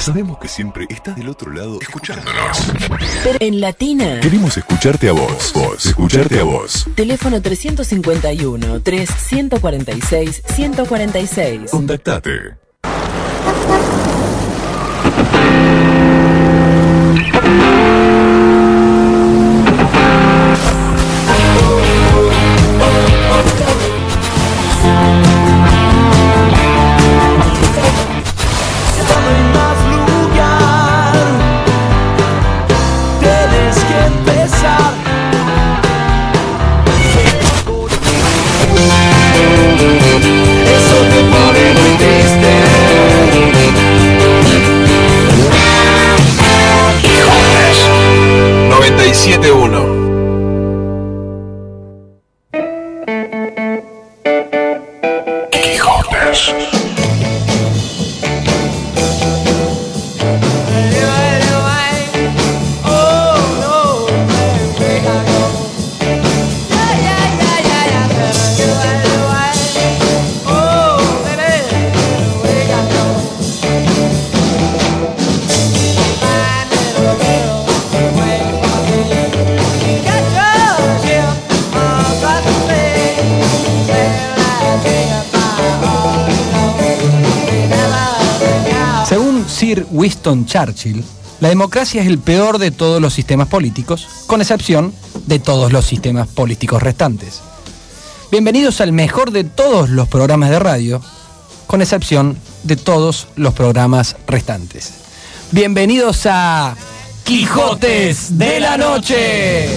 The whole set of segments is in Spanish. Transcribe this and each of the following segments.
Sabemos que siempre estás del otro lado escuchándonos. Pero en Latina Queremos escucharte a vos. Escucharte a vos. Teléfono 351-3146-146. Contactate. Eso te pone muy triste. Quijotes 97.1. Quijotes. Sir Winston Churchill, la democracia es el peor de todos los sistemas políticos, con excepción de todos los sistemas políticos restantes. Bienvenidos al mejor de todos los programas de radio, con excepción de todos los programas restantes. Bienvenidos a Quijotes de la Noche.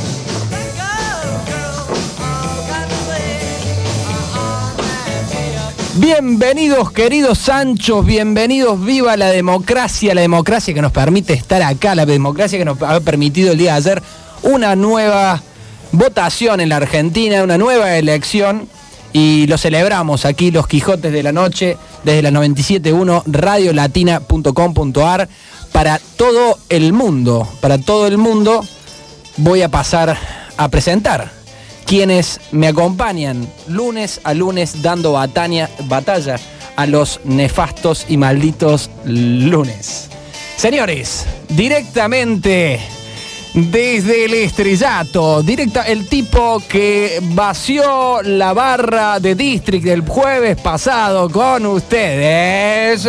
Bienvenidos, queridos Sanchos, bienvenidos, viva la democracia que nos permite estar acá, la democracia que nos ha permitido el día de ayer una nueva votación en la Argentina, una nueva elección, y lo celebramos aquí, los Quijotes de la Noche, desde la 97.1 radiolatina.com.ar, para todo el mundo voy a pasar a presentar quienes me acompañan lunes a lunes dando batalla a los nefastos y malditos lunes. Señores, directamente desde el estrellato, el tipo que vació la barra de District el jueves pasado con ustedes,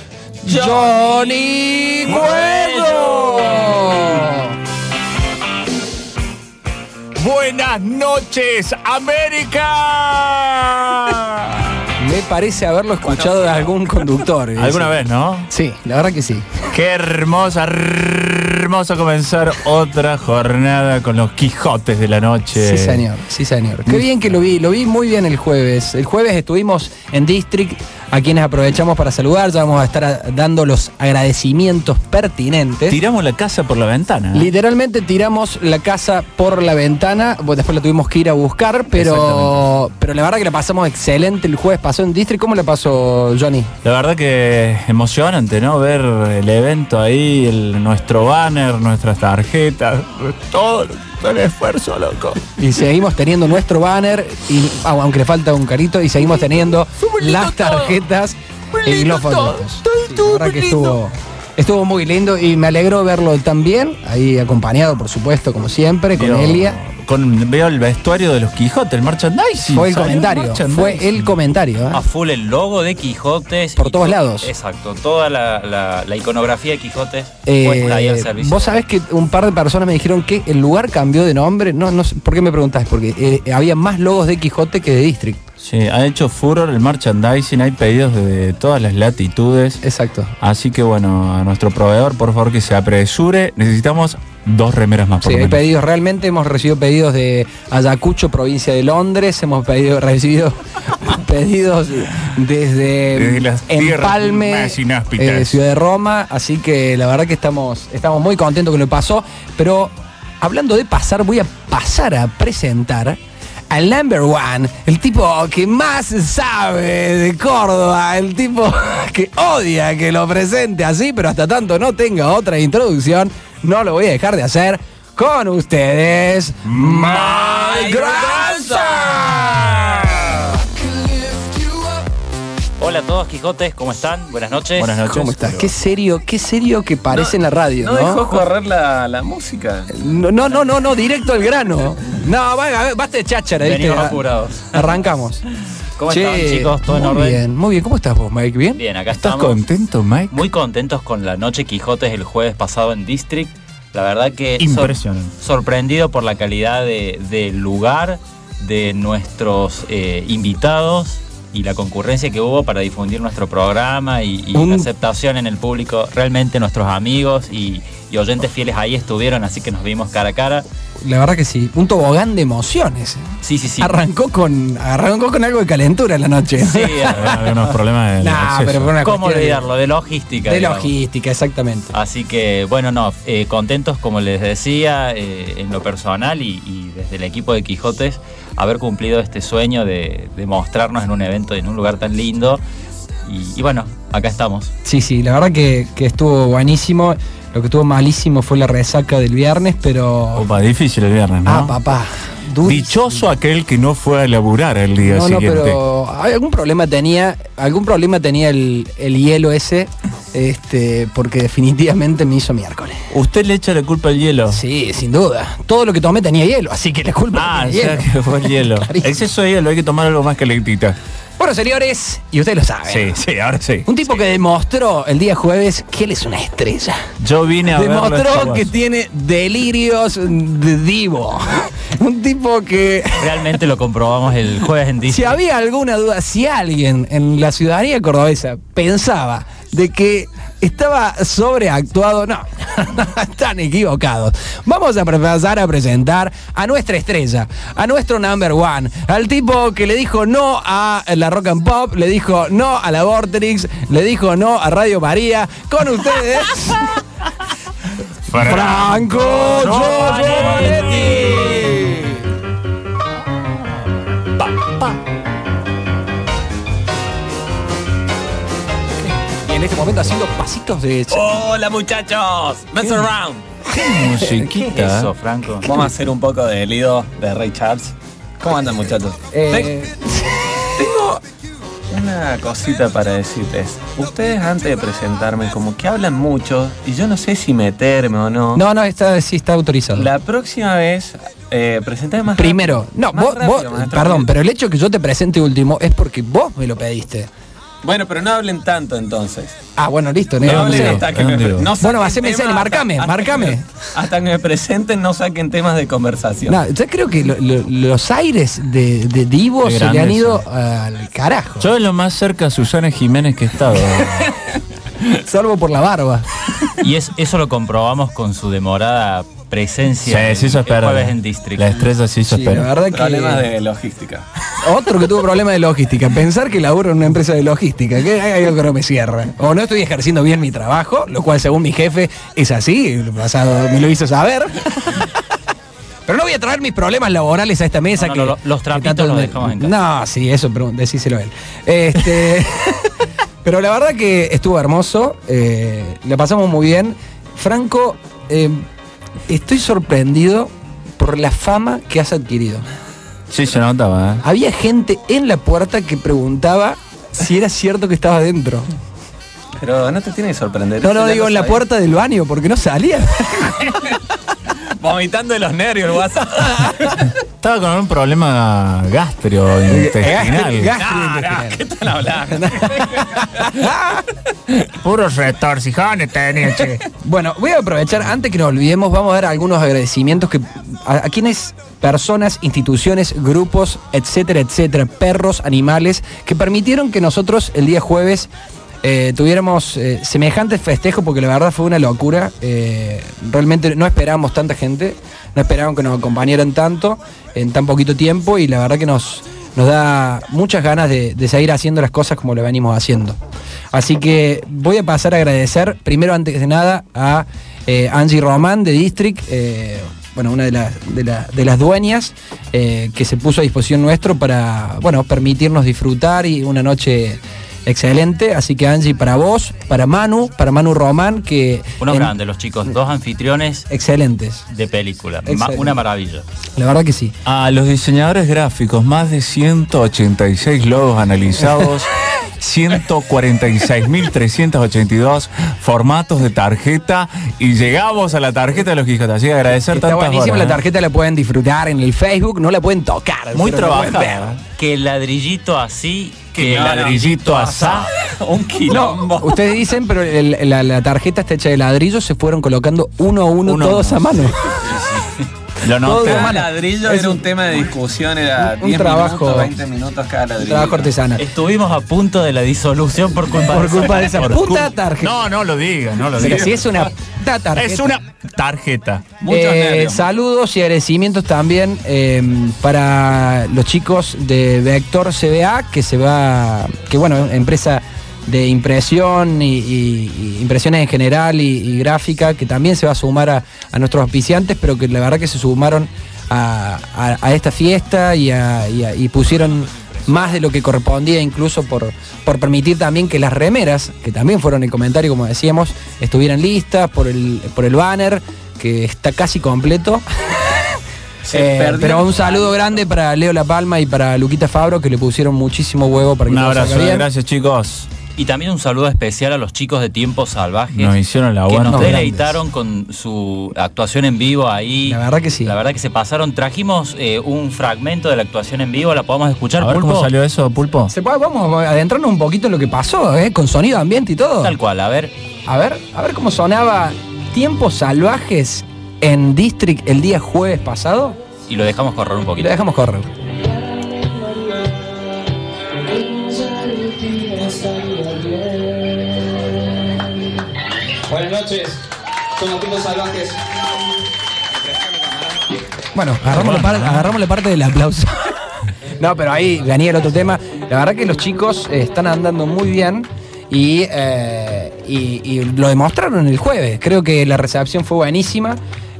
Johnny Cueto. Buenas noches, América. Me parece haberlo escuchado de algún conductor. ¿Alguna vez, no? Sí, la verdad que sí. Qué hermoso comenzar otra jornada con los Quijotes de la Noche. Sí, señor. Qué bien que lo vi muy bien el jueves. El jueves estuvimos en District, a quienes aprovechamos para saludar. Ya vamos a estar dando los agradecimientos pertinentes. Tiramos la casa por la ventana. Literalmente tiramos la casa por la ventana. Después la tuvimos que ir a buscar, pero la verdad que la pasamos excelente el jueves pasó en District. ¿Cómo le pasó, Johnny? La verdad que emocionante, ¿no? Ver el evento ahí, nuestro banner, nuestras tarjetas, todo el esfuerzo, loco. Y seguimos teniendo nuestro banner, aunque le falta un carito, y seguimos teniendo las tarjetas y los folletos. La verdad que estuvo muy lindo y me alegró verlo también, ahí acompañado, por supuesto, como siempre, con Elia. Veo el vestuario de los Quijotes, el merchandising. Fue el comentario. A full el logo de Quijotes. Por todos lados. Exacto, toda la iconografía de Quijotes puesta ahí al servicio. Vos sabés que un par de personas me dijeron que el lugar cambió de nombre. No sé, ¿por qué me preguntás? Porque había más logos de Quijote que de District. Sí, ha hecho furor el merchandising, hay pedidos de todas las latitudes. Exacto. Así que bueno, a nuestro proveedor, por favor, que se apresure. Necesitamos 2 remeras más por lo menos. Hay pedidos, realmente hemos recibido pedidos de Ayacucho, provincia de Londres, hemos recibido pedidos desde las Empalme, Ciudad de Roma, así que la verdad que estamos muy contentos con lo que pasó, pero hablando de pasar, voy a pasar a presentar al number one, el tipo que más sabe de Córdoba, el tipo que odia que lo presente así, pero hasta tanto no tenga otra introducción, no lo voy a dejar de hacer. Con ustedes, Mike Granza. Hola a todos, Quijotes, ¿cómo están? Buenas noches. Buenas noches. ¿Cómo estás? Qué serio que parece en la radio, ¿no? No dejó correr la música. No, directo al grano. No, basta de cháchara, ¿viste? Venimos apurados. Arrancamos. ¿Cómo están, chicos? ¿Todo en muy orden? bien, muy bien. ¿Cómo estás vos, Mike? ¿Bien? Bien, acá ¿Estás estamos. contento, Mike? Muy contentos con la noche Quijotes el jueves pasado en District. La verdad que Impresionante. sorprendido por la calidad del lugar, de nuestros invitados y la concurrencia que hubo para difundir nuestro programa y la aceptación en el público. Realmente nuestros amigos y oyentes fieles ahí estuvieron, así que nos vimos cara a cara. La verdad que sí, un tobogán de emociones. Sí. Arrancó con algo de calentura en la noche. Sí, Había unos problemas de acceso. pero fue una ¿cómo cuestión olvidarlo? De logística. de digamos. logística, exactamente. Así que, bueno, contentos, como les decía, en lo personal y desde el equipo de Quijotes, haber cumplido este sueño de mostrarnos en un evento, en un lugar tan lindo. Y bueno, acá estamos. Sí, la verdad que estuvo buenísimo. Lo que estuvo malísimo fue la resaca del viernes, pero... Opa, difícil el viernes, ¿no? Ah, papá. Durísimo. Dichoso aquel que no fue a laburar el día siguiente. No, pero algún problema tenía el hielo ese, porque definitivamente me hizo miércoles. ¿Usted le echa la culpa al hielo? Sí, sin duda. Todo lo que tomé tenía hielo, así que la culpa O tenía sea hielo. que fue el hielo. Clarísimo. Exceso de hielo, hay que tomar algo más calentita. Bueno, señores, y ustedes lo saben. Sí, ahora sí. Un tipo que demostró el día jueves que él es una estrella. Yo vine a verlo, Demostró chicos. que tiene delirios de divo. Un tipo que... Realmente lo comprobamos el jueves en Si District. había alguna duda, si alguien en la ciudadanía cordobesa pensaba de que estaba sobreactuado, no, están equivocados. Vamos a pasar a presentar a nuestra estrella, a nuestro number one, al tipo que le dijo no a la Rock and Pop, le dijo no a la Vorterix, le dijo no a Radio María. Con ustedes, Franco Giorgetti. Y en este momento haciendo pasitos de... Hola muchachos, mess around. Musiquita. Eso, Franco. Vamos a hacer un poco de Lido de Ray Charles. ¿Cómo andan muchachos? Tengo una cosita para decirles. Ustedes antes de presentarme como que hablan mucho y yo no sé si meterme o no. No, sí está autorizado. La próxima vez presentame más Primero, rápido. no, Más vos, rápido, maestro. perdón, pero el hecho que yo te presente último es porque vos me lo pediste. Bueno, pero no hablen tanto entonces. Ah, bueno, listo. No negro, hablen no sé. hasta que me, Digo. no Bueno, saquen haceme temas serio, marcame. Hasta que me presenten, no saquen temas de conversación. No, yo creo que los aires de Divo De se le han grandeza. ido al carajo. Yo es lo más cerca a Susana Jiménez que he estado. Salvo por la barba. Y eso lo comprobamos con su demorada presencia Sí, se el espera. jueves en District. La estrella sí se Sí, la espera. verdad Problemas que... de logística. Otro que tuvo problemas de logística. Pensar que laburo en una empresa de logística, que hay algo que no me cierra. O no estoy ejerciendo bien mi trabajo, lo cual según mi jefe es así, el pasado me lo hizo saber. Pero no voy a traer mis problemas laborales a esta mesa. No, que, no, los trapitos que tanto- los dejamos en casa. No, sí, eso, pero decíselo a él. Pero la verdad que estuvo hermoso, le pasamos muy bien. Franco, estoy sorprendido por la fama que has adquirido. Sí, se notaba, ¿eh? Había gente en la puerta que preguntaba si era cierto que estaba dentro. Pero no te tiene que sorprender. No, Eso ya digo lo en la sabía. puerta del baño, porque no salía. Vomitando de los nervios el WhatsApp. Estaba con un problema gastrointestinal. Gastrointestinal. ¿Qué tal hablando? Puros retorcijones tenía, che. Bueno, voy a aprovechar, antes que nos olvidemos, vamos a dar algunos agradecimientos a quienes, personas, instituciones, grupos, etcétera, perros, animales, que permitieron que nosotros el día jueves tuviéramos semejantes festejos, porque la verdad fue una locura. Realmente no esperábamos tanta gente, no esperábamos que nos acompañaran tanto en tan poquito tiempo, y la verdad que nos da muchas ganas de seguir haciendo las cosas como lo venimos haciendo. Así que voy a pasar a agradecer, primero, antes de nada, a Angie Román de District, una de las dueñas, que se puso a disposición nuestro para, permitirnos disfrutar y una noche excelente. Así que, Angie, para vos, para Manu Román, que... Unos grandes los chicos, dos anfitriones excelentes. de película. Excelente. Una maravilla. La verdad que sí. A los diseñadores gráficos, más de 186 logos analizados, 146.382 formatos de tarjeta y llegamos a la tarjeta de los Quijotes. Así que agradecer Está tantas buenísima horas, la tarjeta, la pueden disfrutar en el Facebook, no la pueden tocar. Muy pero la pueden trabajada. Que el ladrillito así, que el No, no. ladrillito asá. Un No, quilombo. ustedes dicen, pero la tarjeta está hecha de ladrillos, se fueron colocando uno a uno Uno a todos uno, a mano. Lo noté. Todo Cada mano. ladrillo Es era un- un tema de discusión, era un 10 trabajo- minutos, 20 minutos cada ladrillo. Trabajo artesanal. Estuvimos a punto de la disolución por culpa Por culpa de esa Por puta cul- tarjeta. No, no lo diga, no lo Pero diga. si es una puta tarjeta. Es una tarjeta. Muchos nervios. Saludos y agradecimientos también para los chicos de Vector CBA, que bueno, empresa de impresión y impresiones en general y gráfica, que también se va a sumar a nuestros auspiciantes, pero que la verdad que se sumaron a esta fiesta y pusieron más de lo que correspondía, incluso por permitir también que las remeras, que también fueron el comentario, como decíamos, estuvieran listas por el banner, que está casi completo. Pero un saludo grande para Leo La Palma y para Luquita Fabro, que le pusieron muchísimo huevo para que Un todo abrazo, salga bien. gracias chicos. Y también un saludo especial a los chicos de Tiempos Salvajes. Nos hicieron la que buena. nos grandes. deleitaron con su actuación en vivo ahí. La verdad que sí. La verdad que se pasaron. Trajimos un fragmento de la actuación en vivo, la podemos escuchar, A ver Pulpo. cómo salió eso, Pulpo. Vamos a adentrarnos un poquito en lo que pasó, con sonido ambiente y todo. Tal cual, a ver. A ver cómo sonaba Tiempos Salvajes en District el día jueves pasado. Y lo dejamos correr un Y poquito. lo dejamos correr. Buenas noches, somos Tiempos Salvajes. Bueno, agarramos la parte del aplauso. No, pero ahí venía el otro tema. La verdad que los chicos están andando muy bien y lo demostraron el jueves. Creo que la recepción fue buenísima.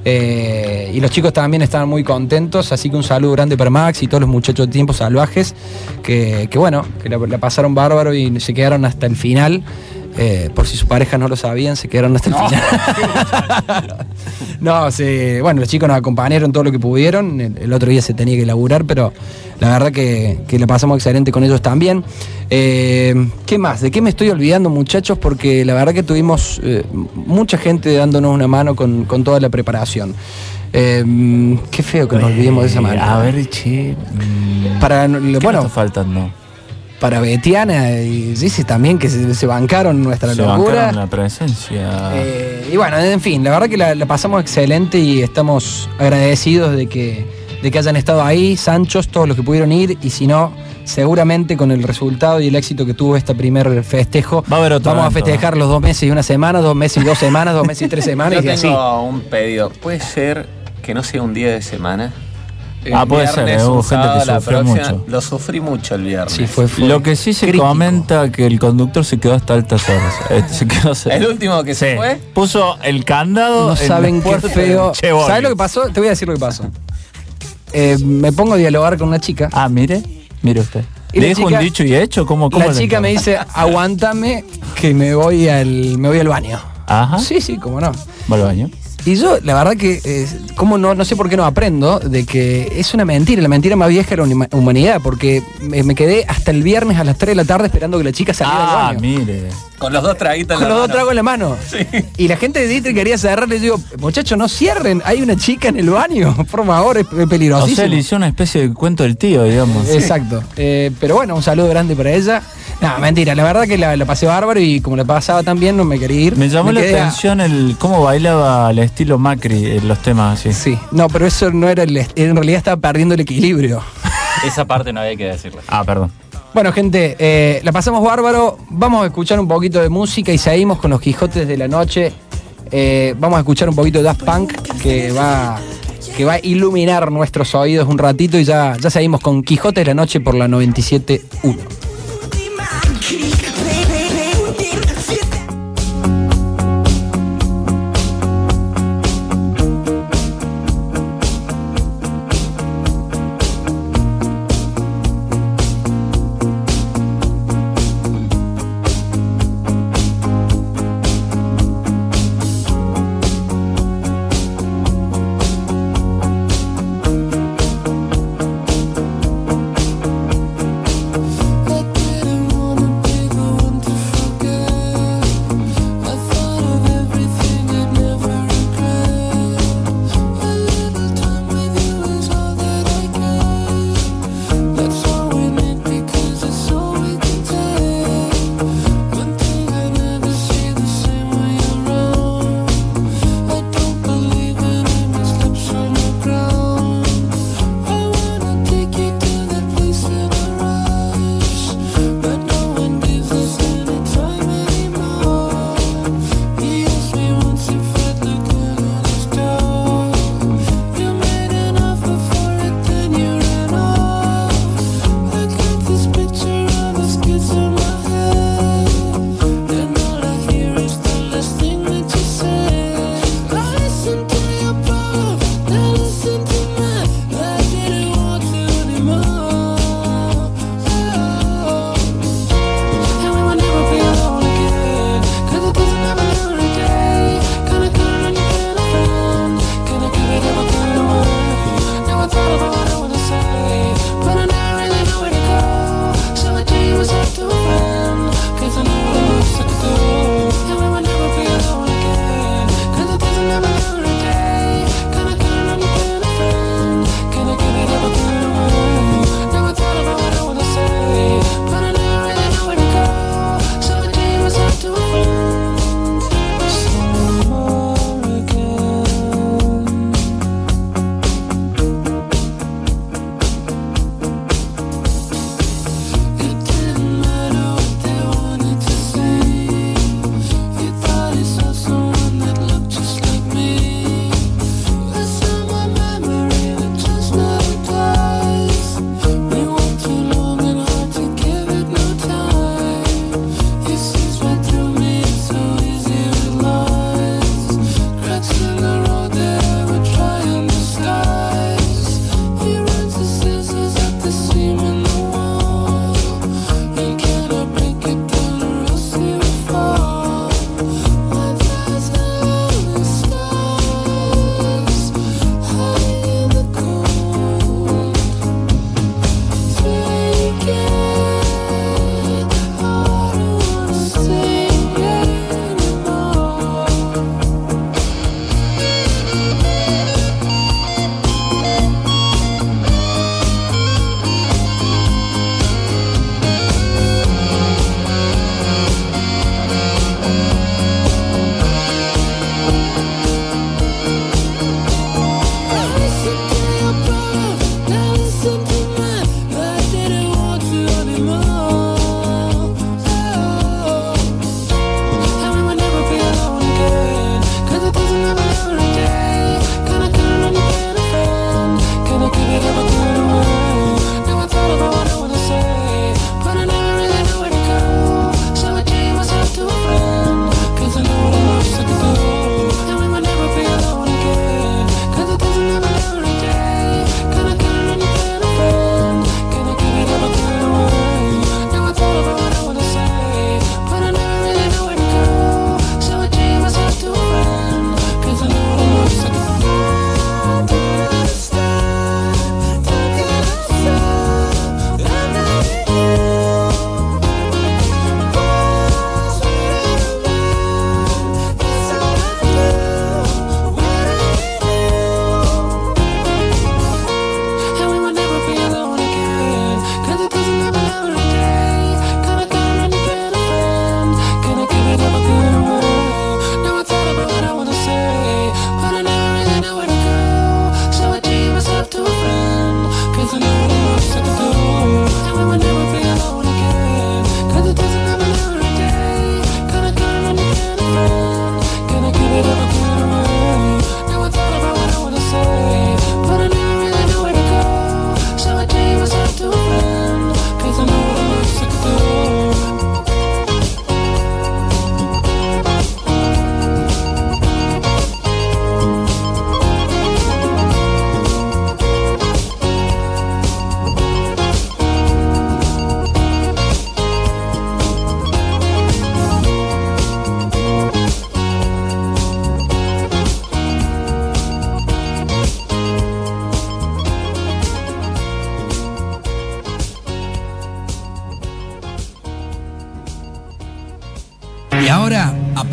Y los chicos también estaban muy contentos, así que un saludo grande para Max y todos los muchachos de Tiempos Salvajes, que bueno, que la pasaron bárbaro y se quedaron hasta el final. Por si sus parejas no lo sabían, se quedaron hasta el final. No, bueno, los chicos nos acompañaron todo lo que pudieron. El otro día se tenía que laburar, pero la verdad que la pasamos excelente con ellos también. ¿Qué más? ¿De qué me estoy olvidando, muchachos? Porque la verdad que tuvimos mucha gente dándonos una mano con toda la preparación. Qué feo que nos olvidemos de esa manera. A ver, che. Para, ¿Qué bueno, nos está faltando? para Betiana y Gigi también, que se bancaron nuestra Se locura. bancaron la presencia. Y bueno, en fin, la verdad que la pasamos excelente y estamos agradecidos de que hayan estado ahí, Sanchos, todos los que pudieron ir, y si no, seguramente con el resultado y el éxito que tuvo este primer festejo, Va a haber otro vamos a evento, festejar los 2 meses y 1 semana, 2 meses y 2 semanas, 2 meses y 3 semanas, Yo y así. tengo un pedido. ¿Puede ser que no sea un día de semana? El Puede ser, viernes, hubo un gente sábado, que la sufrió próxima. mucho. Lo sufrí mucho el viernes. Sí, fue Lo que sí se crítico. comenta que el conductor se quedó hasta altas horas. Se quedó El último que se Sí. fue. Puso el candado. No en saben la qué puerta feo. del Chevrolet. ¿Sabes lo que pasó? Te voy a decir lo que pasó. Me pongo a dialogar con una chica. Ah, mire usted. Y ¿Le la dijo chica- un dicho y hecho? ¿Cómo La le chica me encaró? dice, aguántame que me voy al baño. Ajá. Sí, cómo no. Va al baño. Y yo, la verdad que, como no sé por qué no aprendo, de que es una mentira, la mentira más vieja de la humanidad, porque me quedé hasta el viernes a las 3 de la tarde esperando que la chica saliera Ah, del baño. mire. Con los dos traguitos en Con la los dos mano. tragos en la mano. Y la gente de Dietrich quería cerrar, les digo, muchachos, no cierren, hay una chica en el baño, por favor, es O peligrosísimo. sea, le hizo una especie de cuento del tío, digamos. Exacto. Pero bueno, un saludo grande para ella. No, mentira, la verdad que la pasé bárbaro y como la pasaba tan bien, no me quería ir. Me llamó la quedé atención el cómo bailaba al estilo Macri en los temas así. Sí, no, pero eso no era en realidad estaba perdiendo el equilibrio. Esa parte no había que decirla. Ah, perdón. Bueno, gente, la pasamos bárbaro. Vamos a escuchar un poquito de música y seguimos con los Quijotes de la Noche. Vamos a escuchar un poquito de Daft Punk que va a iluminar nuestros oídos un ratito y ya seguimos con Quijotes de la Noche por la 97.1. La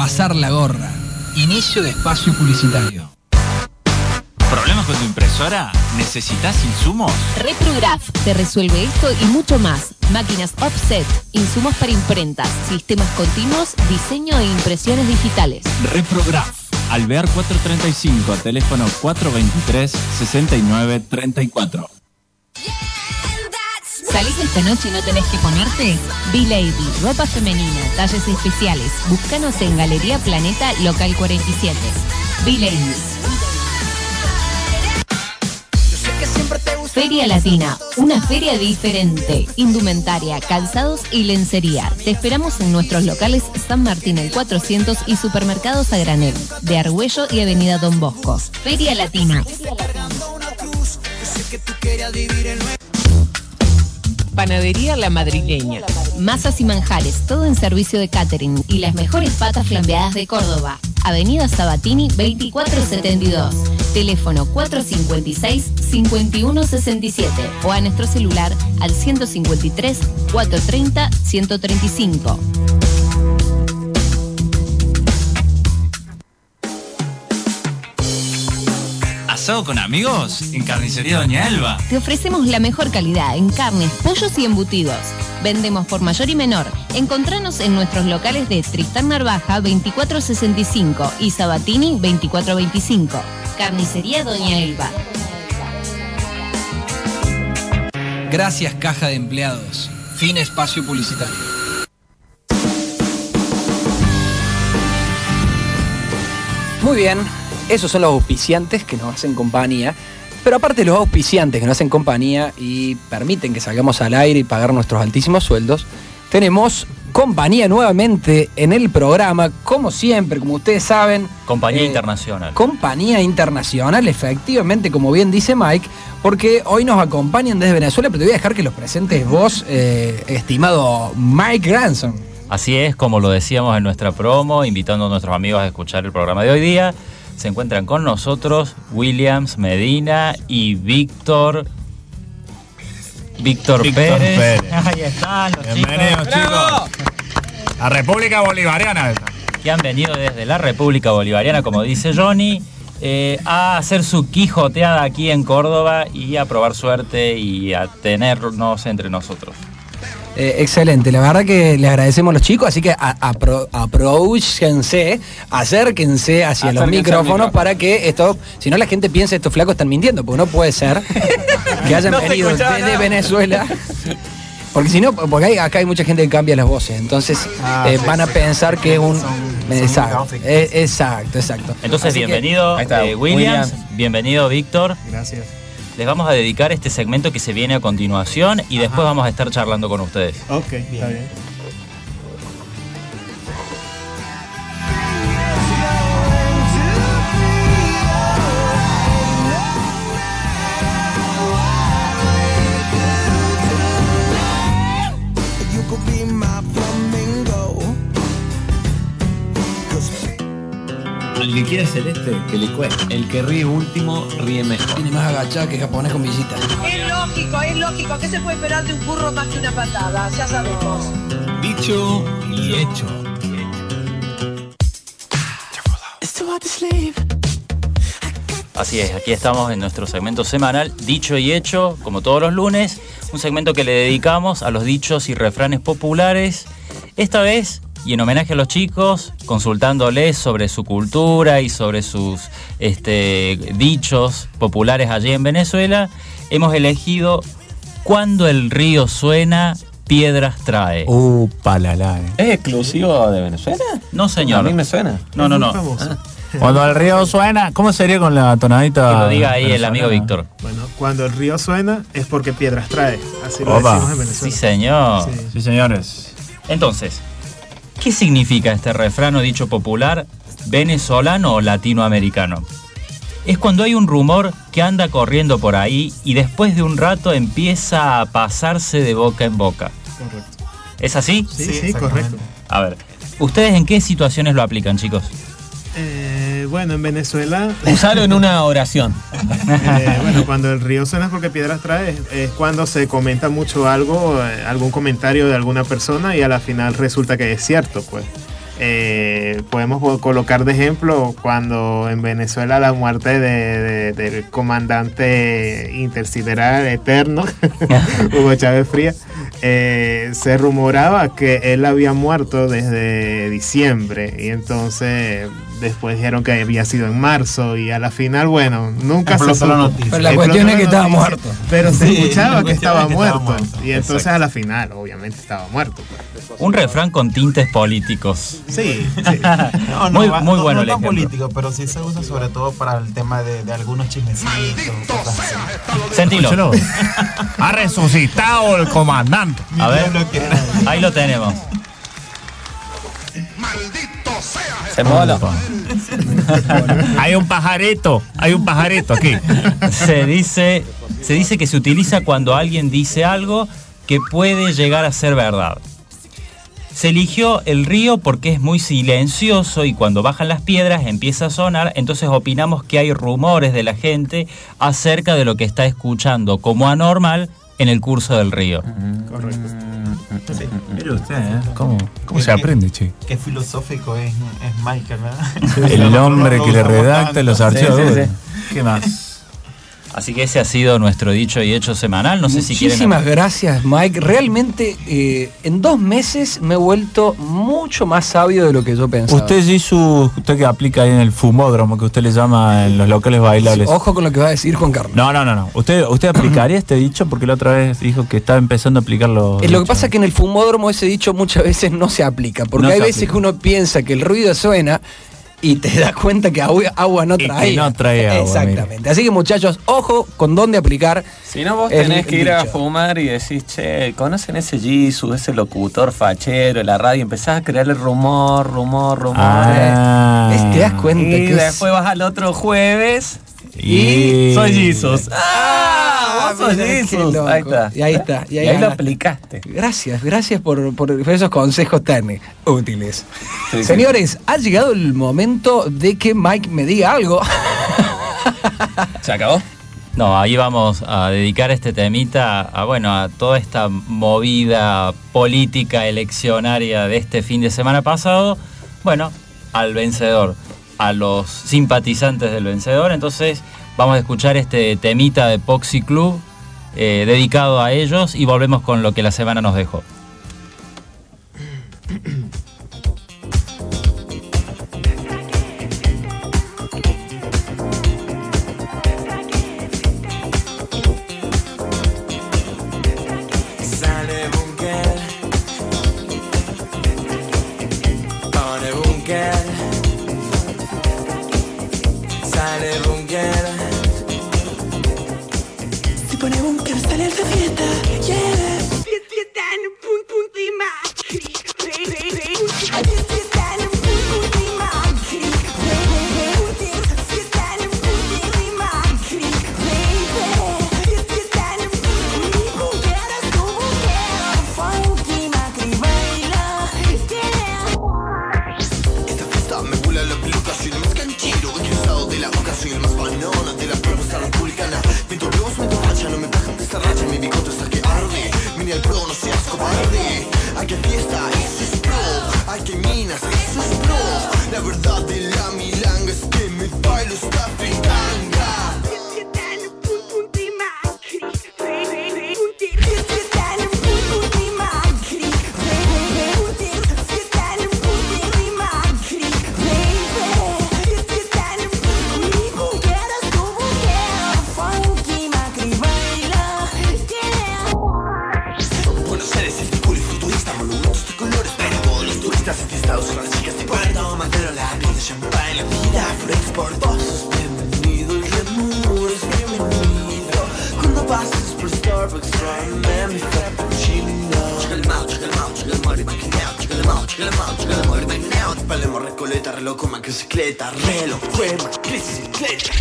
pasar la gorra. Inicio de espacio publicitario. ¿Problemas con tu impresora? ¿Necesitas insumos? Reprograph te resuelve esto y mucho más. Máquinas offset, insumos para imprentas, sistemas continuos, diseño e impresiones digitales. Reprograph. Alvear 435, teléfono 423-6934. ¿Salís esta noche y no tenés que ponerte? B-Lady, ropa femenina, talles especiales. Búscanos en Galería Planeta, local 47. B-Lady. Feria Latina, una feria diferente. Indumentaria, calzados y lencería. Te esperamos en nuestros locales San Martín el 400 y Supermercados a Granel, de Argüello y Avenida Don Bosco. Feria Latina. Panadería La Madrileña. Masas y manjares, todo en servicio de catering y las mejores patas flambeadas de Córdoba. Avenida Sabatini 2472. Teléfono 456-5167 o a nuestro celular al 153-430-135. ¿Asado con amigos? En Carnicería Doña Elba. Te ofrecemos la mejor calidad en carnes, pollos y embutidos. Vendemos por mayor y menor. Encontranos en nuestros locales de Tristán Narvaja 2465 y Sabatini 2425. Carnicería Doña Elba. Gracias, Caja de Empleados. Fin espacio publicitario. Muy bien, esos son los auspiciantes que nos hacen compañía. Pero aparte de los auspiciantes que nos hacen compañía y permiten que salgamos al aire y pagar nuestros altísimos sueldos, tenemos compañía nuevamente en el programa, como siempre, como ustedes saben. Compañía internacional. Compañía internacional, efectivamente, como bien dice Mike, porque hoy nos acompañan desde Venezuela, pero te voy a dejar que los presentes vos, estimado Mike Granson. Así es, como lo decíamos en nuestra promo, invitando a nuestros amigos a escuchar el programa de hoy día. Se encuentran con nosotros Williams Medina y Víctor Pérez. Ahí están los Bienvenidos, chicos. A República Bolivariana. Que han venido desde la República Bolivariana, como dice Johnny, a hacer su quijoteada aquí en Córdoba y a probar suerte y a tenernos entre nosotros. Excelente, la verdad que les agradecemos a los chicos, así que acérquense hacia los micrófonos para que esto, si no la gente piensa estos flacos están mintiendo, porque no puede ser que hayan venido desde Venezuela, porque si no, porque acá hay mucha gente que cambia las voces, entonces van a pensar que es un... Exacto. Entonces así bienvenido Williams, bienvenido Víctor. Gracias. Les vamos a dedicar este segmento que se viene a continuación y después vamos a estar charlando con ustedes. Ok, está bien. El que quiere celeste, que le cueste. El que ríe último, ríe mejor. Tiene más agachada que japonés con visita. Es lógico. ¿Qué se puede esperar de un burro más que una patada? Ya sabemos. Dicho y hecho. Así es, aquí estamos en nuestro segmento semanal, Dicho y Hecho, como todos los lunes, un segmento que le dedicamos a los dichos y refranes populares. Esta vez, y en homenaje a los chicos, consultándoles sobre su cultura y sobre sus dichos populares allí en Venezuela, hemos elegido Cuando el río suena, piedras trae. Palala. ¿Es exclusivo de Venezuela? No, señor. A mí me suena. No. Cuando el río suena, ¿cómo sería con la tonadita? Que lo diga ahí el amigo Víctor. Bueno, cuando el río suena es porque piedras trae. Así lo decimos en Venezuela. Sí, señor. Sí, señores. Entonces, ¿qué significa este refrán o dicho popular venezolano o latinoamericano? Es cuando hay un rumor que anda corriendo por ahí y después de un rato empieza a pasarse de boca en boca. Correcto. ¿Es así? Sí, correcto. A ver, ¿ustedes en qué situaciones lo aplican, chicos? Bueno, en Venezuela... Usarlo en una oración. Bueno, cuando el río suena es porque piedras trae, es cuando se comenta mucho algo, algún comentario de alguna persona y a la final resulta que es cierto, pues. Podemos colocar de ejemplo cuando en Venezuela la muerte del comandante intersideral eterno, Hugo Chávez Frías, se rumoraba que él había muerto desde diciembre y entonces después dijeron que había sido en marzo y a la final, bueno, nunca se supo. Pero la cuestión es que estaba muerto. Pero se escuchaba que estaba muerto. Y entonces a la final, obviamente, estaba muerto. Un refrán con tintes políticos. Sí. Muy bueno el no ejemplo. político, pero sí se usa sobre todo para el tema de algunos chismecitos. Cosas así. Sentilo. Ha resucitado el comandante. A ver, ahí lo tenemos. Se mola. Hay un pajarito aquí. Se dice que se utiliza cuando alguien dice algo que puede llegar a ser verdad. Se eligió el río porque es muy silencioso y cuando bajan las piedras empieza a sonar, entonces opinamos que hay rumores de la gente acerca de lo que está escuchando como anormal en el curso del río. Correcto. Sí. Mire usted, ¿Cómo se aprende, che? Qué filosófico es Michael, ¿verdad? El hombre que le redacta los archivos. Sí. ¿Qué más? Así que ese ha sido nuestro dicho y hecho semanal. No sé si quieren... Muchísimas gracias, Mike. Realmente, en 2 meses me he vuelto mucho más sabio de lo que yo pensaba. Usted que aplica ahí en el fumódromo, que usted le llama en los locales bailables. Ojo con lo que va a decir Juan Carlos. No. ¿Usted aplicaría este dicho? Porque la otra vez dijo que estaba empezando a aplicarlo. Lo que pasa es que en el fumódromo ese dicho muchas veces no se aplica. Porque No hay se veces aplica. que uno piensa que el ruido suena y te das cuenta que agua no Y que trae. no trae agua, Exactamente. mire. Así que, muchachos, ojo con dónde aplicar. Si no, vos el tenés que ir a dicho. fumar y decís, che, ¿conocen ese Jisoo, ese locutor fachero de la radio? Empezás a crearle rumor. ¿Ves? ¿Te das cuenta Y que después vas al otro jueves Y soy Jesus. ¡Ah! Vos sos mira, qué Jesus. loco. Ahí está. Y ahí está. Y ahí lo ganaste. aplicaste. Gracias por esos consejos tan útiles. Sí. Señores, ha llegado el momento de que Mike me diga algo. ¿Se acabó? No, ahí vamos a dedicar este temita a toda esta movida política eleccionaria de este fin de semana pasado. Bueno, al vencedor, a los simpatizantes del vencedor. Entonces vamos a escuchar este temita de Poxy Club dedicado a ellos y volvemos con lo que la semana nos dejó. Si pone búnker, sale de fiesta, yeah. Fiesta en punto y Esta fiesta me vuela la peluca, soy el más canchero, egresado de la boca, soy el más banana de la propuesta republicana. Pinto Dios, me facha, no me bajan de esta racha, mi bigote está que arde. Mini al pro, no seas cobarde. Hay que fiesta, eso es pro. Hay que minas, eso es pro. La verdad de la milanga es que mi bailo está fritanga. Buenos Aires es de culo y futurista, monumentos de colores para todos los turistas. Estados con las chicas de Puerto Madero, la piel de champán, la vida flex por vos. Bienvenido, el glamour es bienvenido. Cuando pases por Starbucks, tráeme mi frappuccino. Chica el mau, y maquineo. Chica el mau, y maquineo. Palermo, Recoleta, reloj con macrocicleta. Reloj, fue macrocicleta.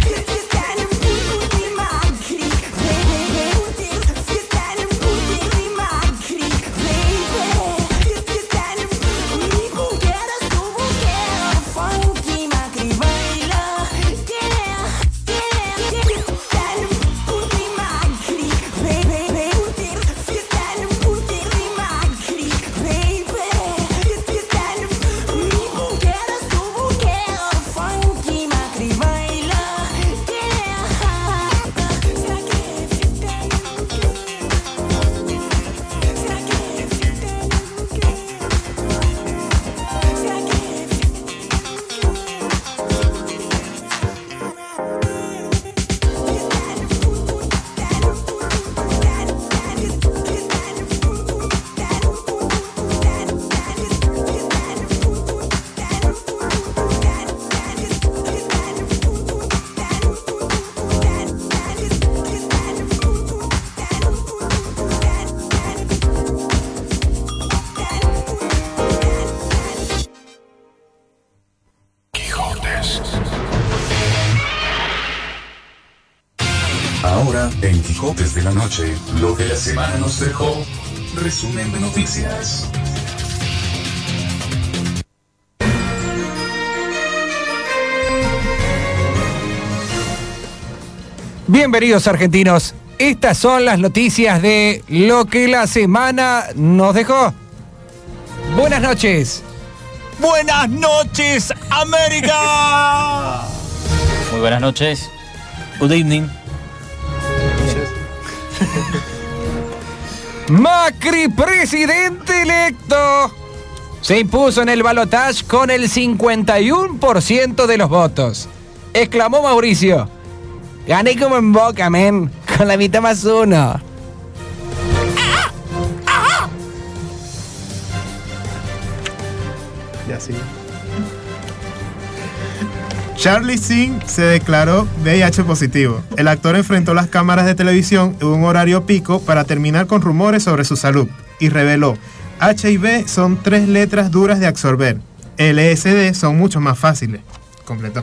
Ahora, en Quijotes de la Noche, lo que la semana nos dejó. Resumen de noticias. Bienvenidos, argentinos. Estas son las noticias de lo que la semana nos dejó. Buenas noches. Buenas noches, América. Muy buenas noches. Good evening. Macri, presidente electo, se impuso en el balotaje con el 51% de los votos. Exclamó Mauricio: gané como en Boca, men, con la mitad más uno. Y así. Charlie Sheen se declaró VIH positivo. El actor enfrentó las cámaras de televisión en un horario pico para terminar con rumores sobre su salud y reveló: HIV son 3 letras duras de absorber. LSD son mucho más fáciles. Completó.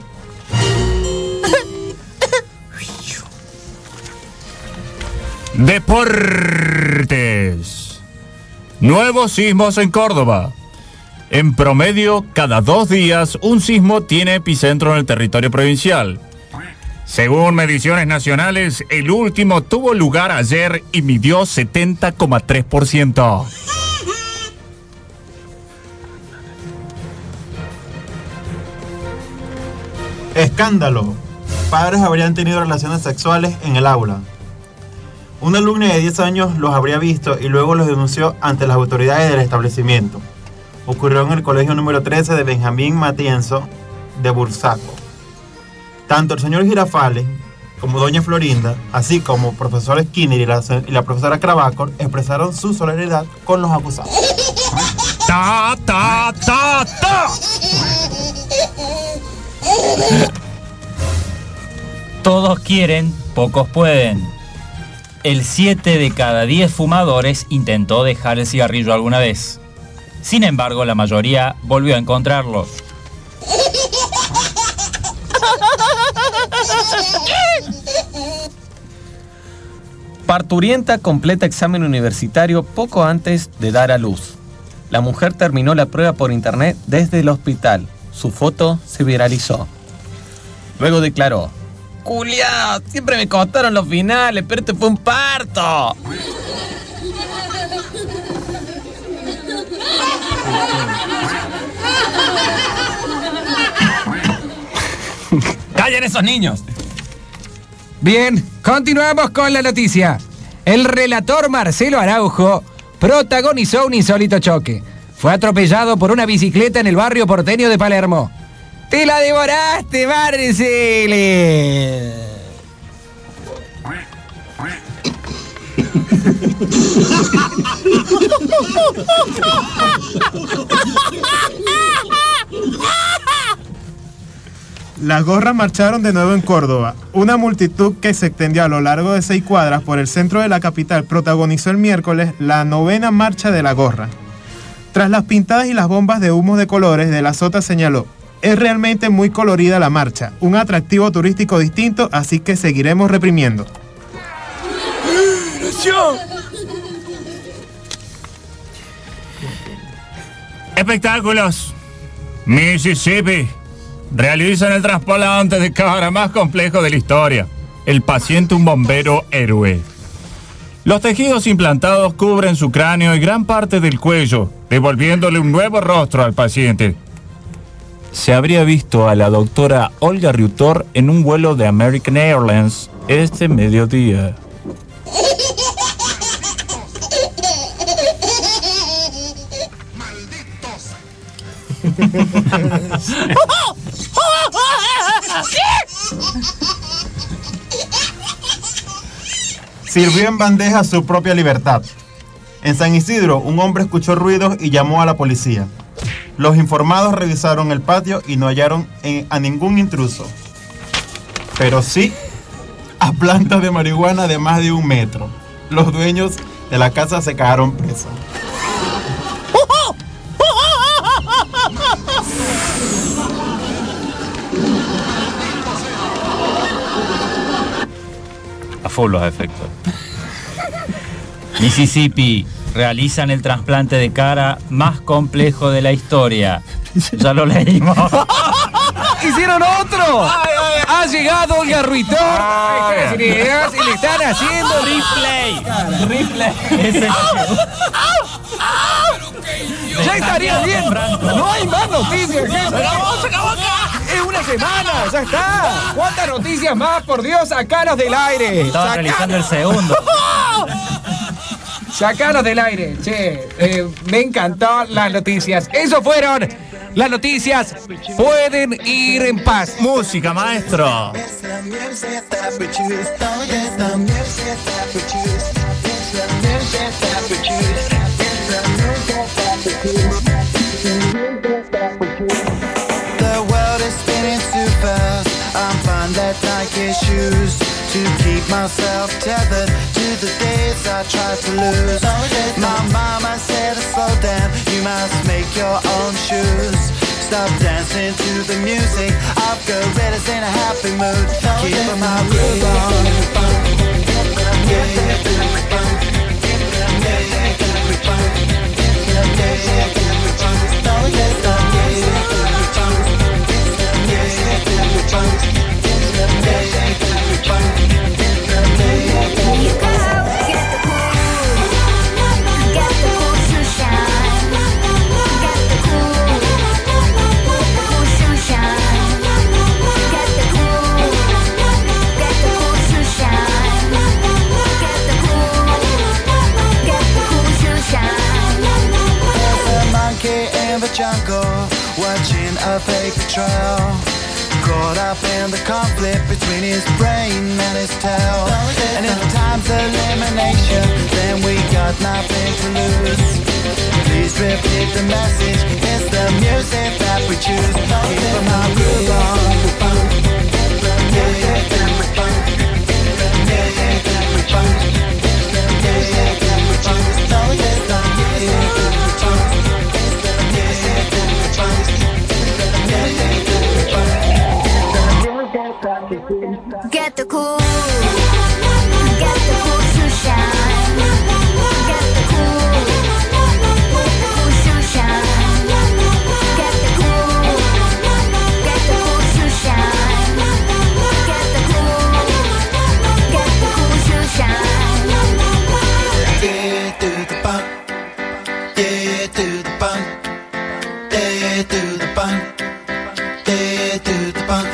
Deportes. Nuevos sismos en Córdoba. En promedio, cada 2 días, un sismo tiene epicentro en el territorio provincial. Según mediciones nacionales, el último tuvo lugar ayer y midió 70,3%. Escándalo. Padres habrían tenido relaciones sexuales en el aula. Una alumna de 10 años los habría visto y luego los denunció ante las autoridades del establecimiento. Ocurrió en el colegio número 13 de Benjamín Matienzo de Bursaco. Tanto el señor Girafales como doña Florinda, así como profesor Skinner y la profesora Cravacor, expresaron su solidaridad con los acusados. ¡Ta, ta, ta, ta! Todos quieren, pocos pueden. El 7 de cada 10 fumadores intentó dejar el cigarrillo alguna vez. Sin embargo, la mayoría volvió a encontrarlo. Parturienta completa examen universitario poco antes de dar a luz. La mujer terminó la prueba por internet desde el hospital. Su foto se viralizó. Luego declaró: ¡Culiao! Siempre me costaron los finales, pero este fue un parto. ¡Callen esos niños! Bien, continuamos con la noticia. El relator Marcelo Araujo protagonizó un insólito choque. Fue atropellado por una bicicleta en el barrio porteño de Palermo. ¡Te la devoraste, Marcelo! Las gorras marcharon de nuevo en Córdoba. Una multitud que se extendió a lo largo de 6 cuadras por el centro de la capital protagonizó el miércoles la 9ª marcha de la gorra. Tras las pintadas y las bombas de humos de colores, De la Sota señaló: es realmente muy colorida la marcha, un atractivo turístico distinto, así que seguiremos reprimiendo. Espectáculos. Mississippi. Realizan el trasplante de cara más complejo de la historia. El paciente, un bombero héroe. Los tejidos implantados cubren su cráneo y gran parte del cuello, devolviéndole un nuevo rostro al paciente. Se habría visto a la doctora Olga Riutor en un vuelo de American Airlines este mediodía. Sirvió en bandeja su propia libertad. En San Isidro, un hombre escuchó ruidos y llamó a la policía. Los informados revisaron el patio y no hallaron a ningún intruso, pero sí a plantas de marihuana de más de 1 metro. Los dueños de la casa se cagaron presos. full los efectos. Mississippi, realizan el trasplante de cara más complejo de la historia. Ya lo leímos. ¡Hicieron otro! Ha llegado Olga Ruitor. Y le están haciendo replay. Ya estaría bien. No hay más noticias. Es una semana, ya está. ¿Cuántas noticias más? Por Dios, sacanos del aire. Estaba realizando el segundo. Sacanos del aire. Che, me encantó las noticias. Eso fueron las noticias. Pueden ir en paz. Música, maestro. The world is spinning too fast. I'm fine that Nike shoes to keep myself tethered to the days I tried to lose. My mama said, slow down, you must make your own shoes. Stop dancing to the music. I've got gorillas in a happy mood. Keep my groove on. Jungle, watching a paper trail, caught up in the conflict between his brain and his tail. And if time's elimination, then we got nothing to lose. Please repeat the message, it's the music that we choose. Keep my groove on. Get the cool, get the cool shoe shine, get the cool shoe shine, get the cool shoe shine, get the cool shoe shine. Yeah, to the bump, yeah, to the bump, yeah, to the bump, yeah, to the bump.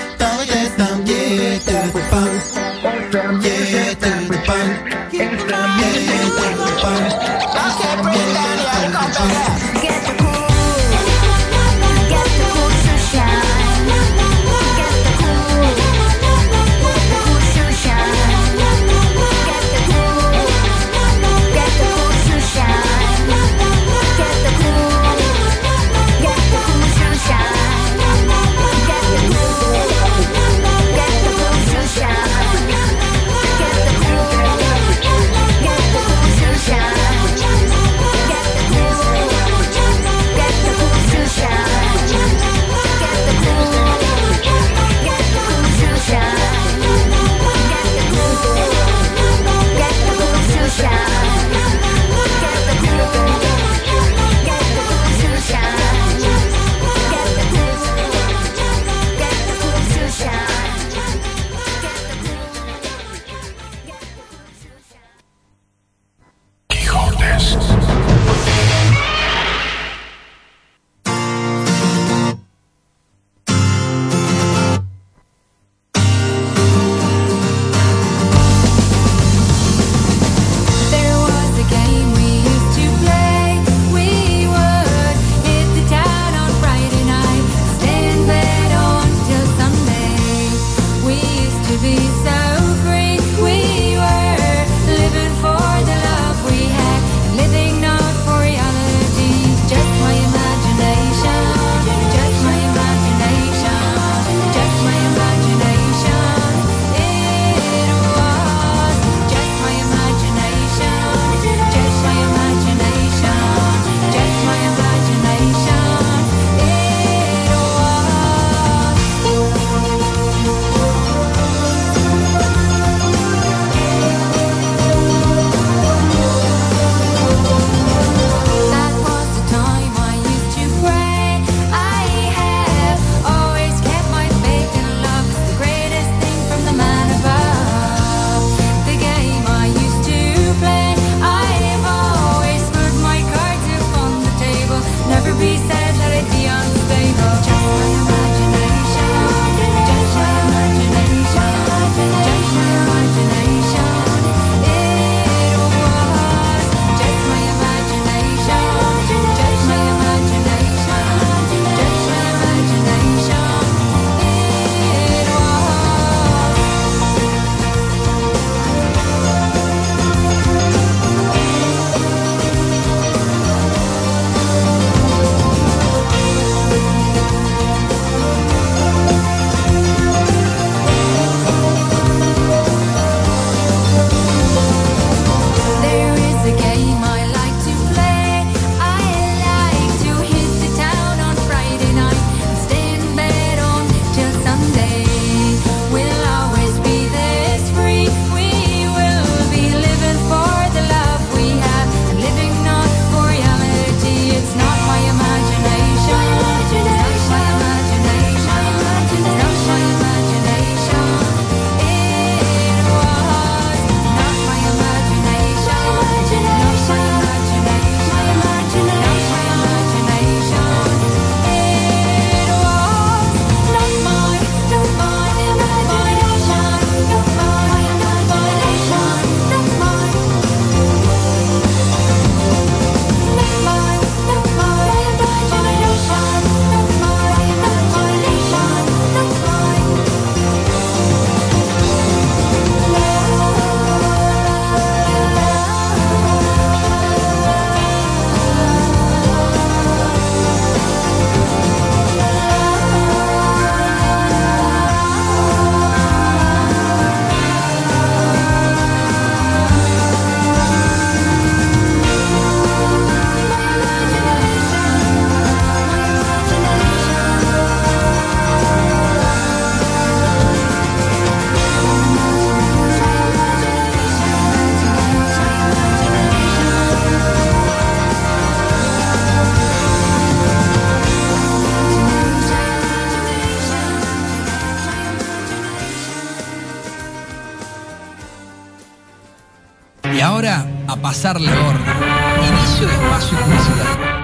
ahora, a pasarle gordo. Inicio de espacio publicitario.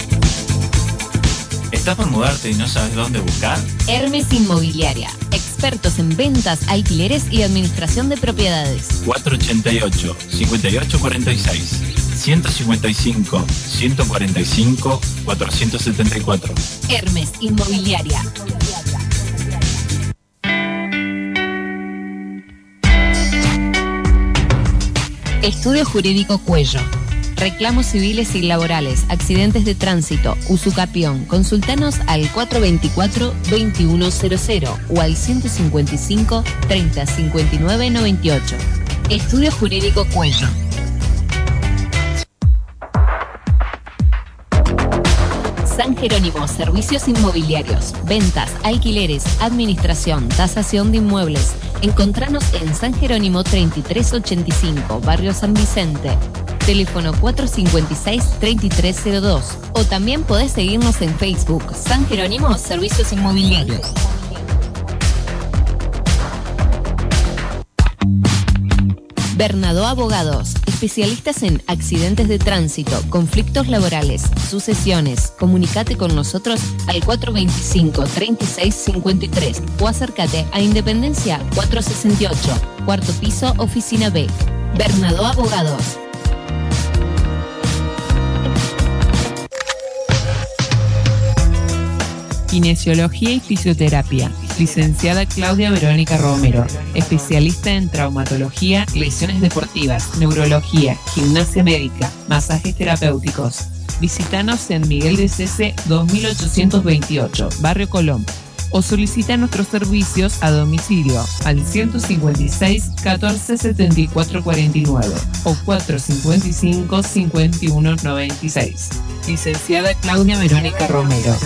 ¿Estás por mudarte y no sabes dónde buscar? Hermes Inmobiliaria. Expertos en ventas, alquileres y administración de propiedades. 488-5846. 155-145-474. Hermes Inmobiliaria. Estudio Jurídico Cuello. Reclamos civiles y laborales, accidentes de tránsito, usucapión. Consultanos al 424-2100 o al 155-3059-98. Estudio Jurídico Cuello. San Jerónimo, servicios inmobiliarios, ventas, alquileres, administración, tasación de inmuebles. Encontranos en San Jerónimo 3385, Barrio San Vicente. Teléfono 456-3302. O también podés seguirnos en Facebook, San Jerónimo, servicios inmobiliarios. Bernadó Abogados, especialistas en accidentes de tránsito, conflictos laborales, sucesiones. Comunicate con nosotros al 425-3653 o acércate a Independencia 468, cuarto piso, oficina B. Bernadó Abogados. Kinesiología y fisioterapia. Licenciada Claudia Verónica Romero, especialista en traumatología, lesiones deportivas, neurología, gimnasia médica, masajes terapéuticos. Visítanos en Miguel de Cese 2828, Barrio Colón, o solicita nuestros servicios a domicilio al 156 14 74 49 o 455 51 96. Licenciada Claudia Verónica Romero.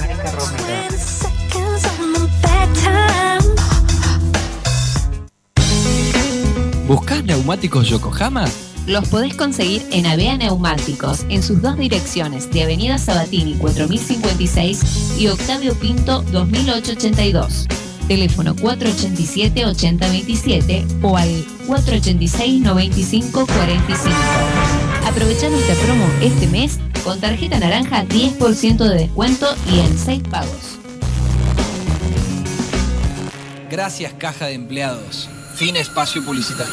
¿Buscás neumáticos Yokohama? Los podés conseguir en Avea Neumáticos, en sus dos direcciones, de Avenida Sabatini 4056 y Octavio Pinto 2882. Teléfono 487-8027 o al 486-9545. Aprovecha nuestra promo este mes con tarjeta naranja 10% de descuento y en 6 pagos. Gracias, Caja de Empleados. Fin espacio publicitario.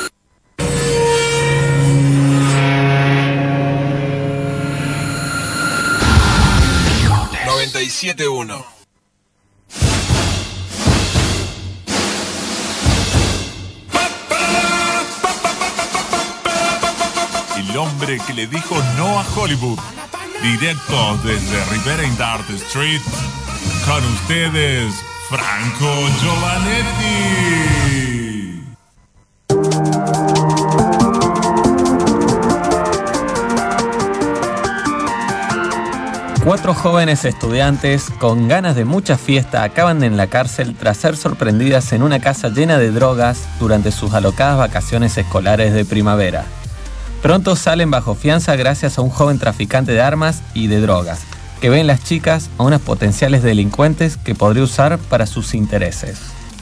...97.1 El hombre que le dijo no a Hollywood. Directo desde Rivera in Dart Street. Con ustedes, Franco Giovanetti. Cuatro jóvenes estudiantes con ganas de mucha fiesta acaban en la cárcel tras ser sorprendidas en una casa llena de drogas durante sus alocadas vacaciones escolares de primavera. Pronto salen bajo fianza gracias a un joven traficante de armas y de drogas, que ve en las chicas a unas potenciales delincuentes que podría usar para sus intereses.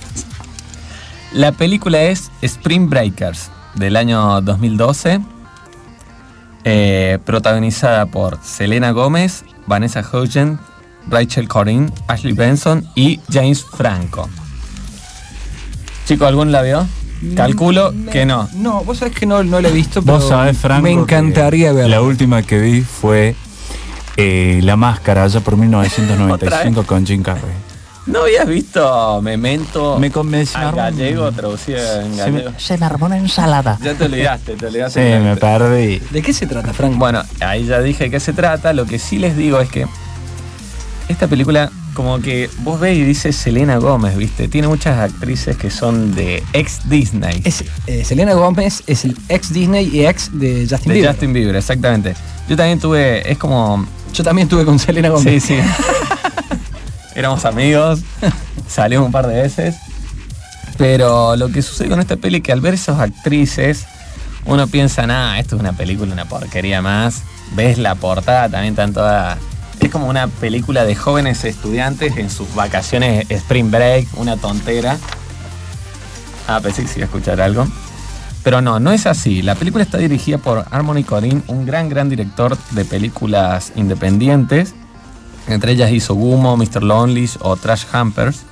La película es Spring Breakers, del año 2012, protagonizada por Selena Gómez, Vanessa Hudgens, Rachel Corrin, Ashley Benson y James Franco. Chico, ¿algún la vio? Calculo que no. No, vos sabés que no la he visto, pero vos sabés, Franco, me encantaría verla. La última que vi fue La Máscara, allá por 1995 con Jim Carrey. ¿No habías visto Memento me convenció gallego, traducida en gallego? Se me armó una ensalada. Ya te olvidaste. Sí, me perdí. ¿De qué se trata, Frank? Bueno, ahí ya dije de qué se trata. Lo que sí les digo es que esta película, como que vos ves y dices Selena Gómez, ¿viste? Tiene muchas actrices que son de ex Disney. Selena Gómez es el ex Disney y ex de Justin Bieber. De Justin Bieber, exactamente. Yo también tuve con Selena Gómez. Sí. Éramos amigos, salimos un par de veces. Pero lo que sucede con esta peli es que al ver esas actrices, uno piensa, esto es una película, una porquería más. Ves la portada, también están todas... Es como una película de jóvenes estudiantes en sus vacaciones Spring Break, una tontera. Pensé que se iba a escuchar algo. Pero no es así. La película está dirigida por Harmony Korine, un gran director de películas independientes. Entre ellas hizo Gummo, Mr. Lonely o Trash Humpers.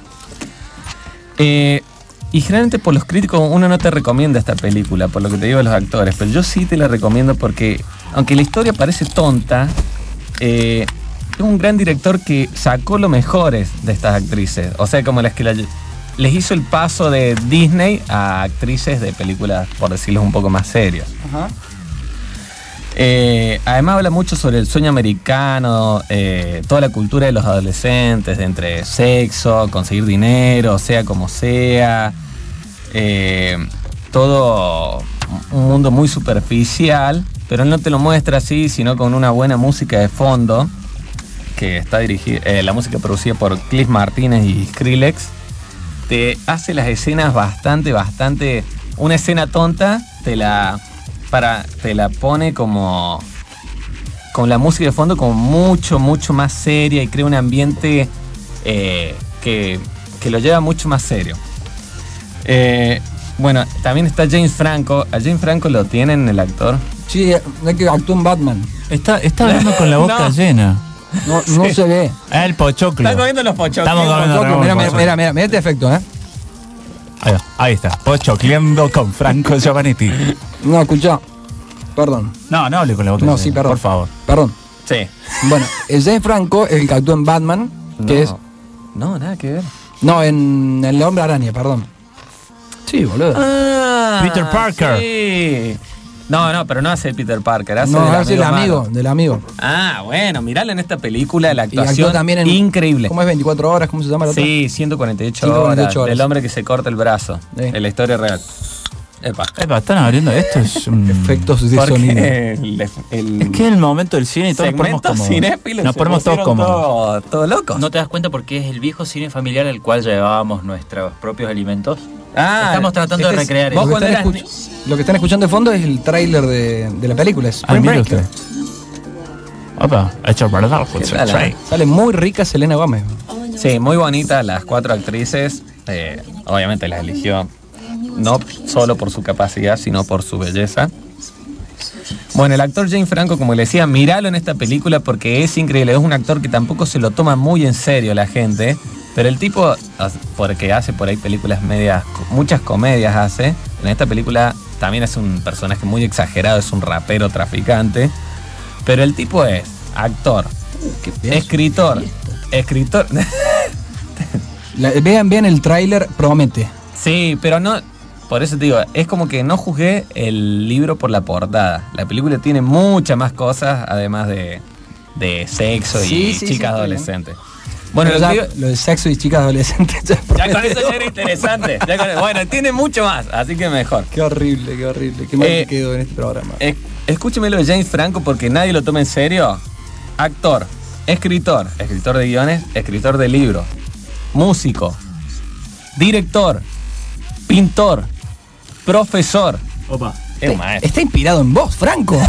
Y generalmente por los críticos uno no te recomienda esta película, por lo que te digo de los actores, pero yo sí te la recomiendo porque, aunque la historia parece tonta, es un gran director que sacó lo mejores de estas actrices. O sea, como las que les hizo el paso de Disney a actrices de películas, por decirlo un poco más serias. Ajá. Además habla mucho sobre el sueño americano, toda la cultura de los adolescentes, entre sexo, conseguir dinero, sea como sea, todo un mundo muy superficial, pero él no te lo muestra así, sino con una buena música de fondo, que está dirigida, la música producida por Cliff Martínez y Skrillex, te hace las escenas bastante, una escena tonta, te la pone como con la música de fondo como mucho más seria y crea un ambiente que lo lleva mucho más serio. Bueno, también está James Franco. A James Franco lo tienen, el actor. Sí, es que actuó en Batman. Está hablando con la boca llena. No se ve. El pochoclo. Están comiendo los pochoclos. Estamos comiendo Mira este efecto, Ahí está, pochocleando con Franco Giovannetti. No, escuchá. Perdón. No hable con la boca. No, sí, perdón. Por favor. Perdón. Sí. Bueno, el James Franco es el que actuó en Batman, que es... No, nada que ver. No, en El Hombre Araña, perdón. Sí, boludo. Peter Parker. Sí. No, pero no hace Peter Parker, hace del amigo. Ah, bueno, miralo en esta película, la Y actuación actuó también en... increíble. ¿Cómo es 24 horas? ¿Cómo se llama la otra? Sí, 148 horas. Del hombre que se corta el brazo. Sí. En la historia real. Epa, están abriendo esto. Es un... Efectos de sonido. Es que es el momento del cine y todos nos ponemos todos como todos locos. ¿No te das cuenta porque es el viejo cine familiar al cual llevábamos nuestros propios alimentos? Estamos tratando de recrear eso. eso. Lo que están escuchando de fondo es el tráiler de la película. Es Spring Break. Opa, hecho verdad. Sale muy rica Selena Gómez. Sí, muy bonitas las 4 actrices. Obviamente las eligió no solo por su capacidad, sino por su belleza. Bueno, el actor James Franco, como le decía, míralo en esta película porque es increíble. Es un actor que tampoco se lo toma muy en serio la gente, pero el tipo, porque hace por ahí películas medias, muchas comedias hace, en esta película también es un personaje muy exagerado, es un rapero traficante, pero el tipo es actor, escritor. Vean bien el tráiler, promete. Sí, pero no... Por eso te digo, es como que no juzgué el libro por la portada. La película tiene muchas más cosas, además de sexo y chicas adolescentes. Bueno, lo de sexo y chicas adolescentes ya con eso ya era interesante. Bueno, tiene mucho más, así que mejor. Qué horrible. Qué mal me quedo en este programa. Escúcheme lo de James Franco porque nadie lo toma en serio. Actor, escritor de guiones, escritor de libros, músico, director, pintor, profesor. Opa. Está inspirado en vos, Franco.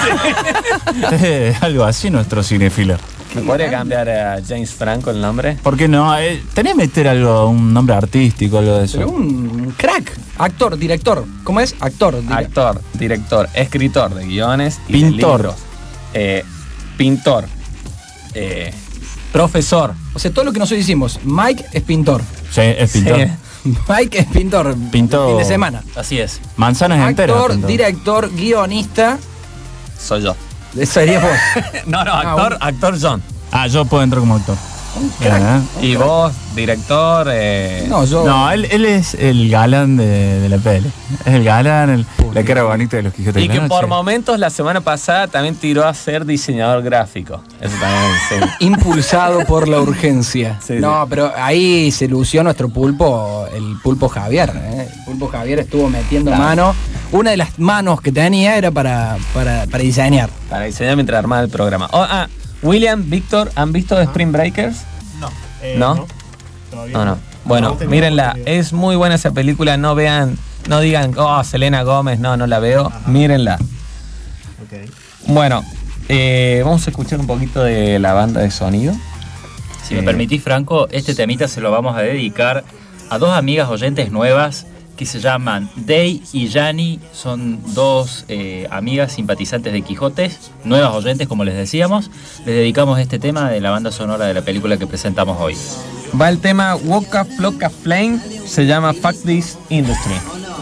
Algo así nuestro cinéfilo. ¿Me podría cambiar a James Franco el nombre? ¿Por qué no? Tenés que meter algo, un nombre artístico, algo de eso. Pero un crack. Actor, director. ¿Cómo es? Actor, director, escritor de guiones y pintor. De libros. Pintor. Profesor. O sea, todo lo que nosotros hicimos. Mike es pintor. Sí, es pintor. Sí. Mike es pintor. Pintó fin de semana. Así es. Manzanas enteras. Actor, director, guionista. Soy yo. Serías vos. No, actor John. Yo puedo entrar como actor. Y vos, director. No, él es el galán de la peli. Es el galán, la cara bonita de los Quijotes y de la que Noche. por momentos la semana pasada también tiró a ser diseñador gráfico. Eso también Impulsado por la urgencia. Sí, no, pero ahí se lució nuestro pulpo, el pulpo Javier. El pulpo Javier estuvo metiendo mano. Una de las manos que tenía era para diseñar. Para diseñar mientras armaba el programa. William, Víctor, ¿han visto Spring Breakers? No. No. Bueno, mírenla. Es muy buena esa película. No digan, Selena Gómez, no la veo. Ajá. Mírenla. Okay. Bueno, vamos a escuchar un poquito de la banda de sonido. Si me permitís, Franco, este temita se lo vamos a dedicar a 2 amigas oyentes nuevas que se llaman Day y Yani, son dos amigas simpatizantes de Quijotes, nuevas oyentes como les decíamos. Les dedicamos este tema de la banda sonora de la película que presentamos hoy. Va el tema Woka Flocka Flame, se llama Fuck This Industry.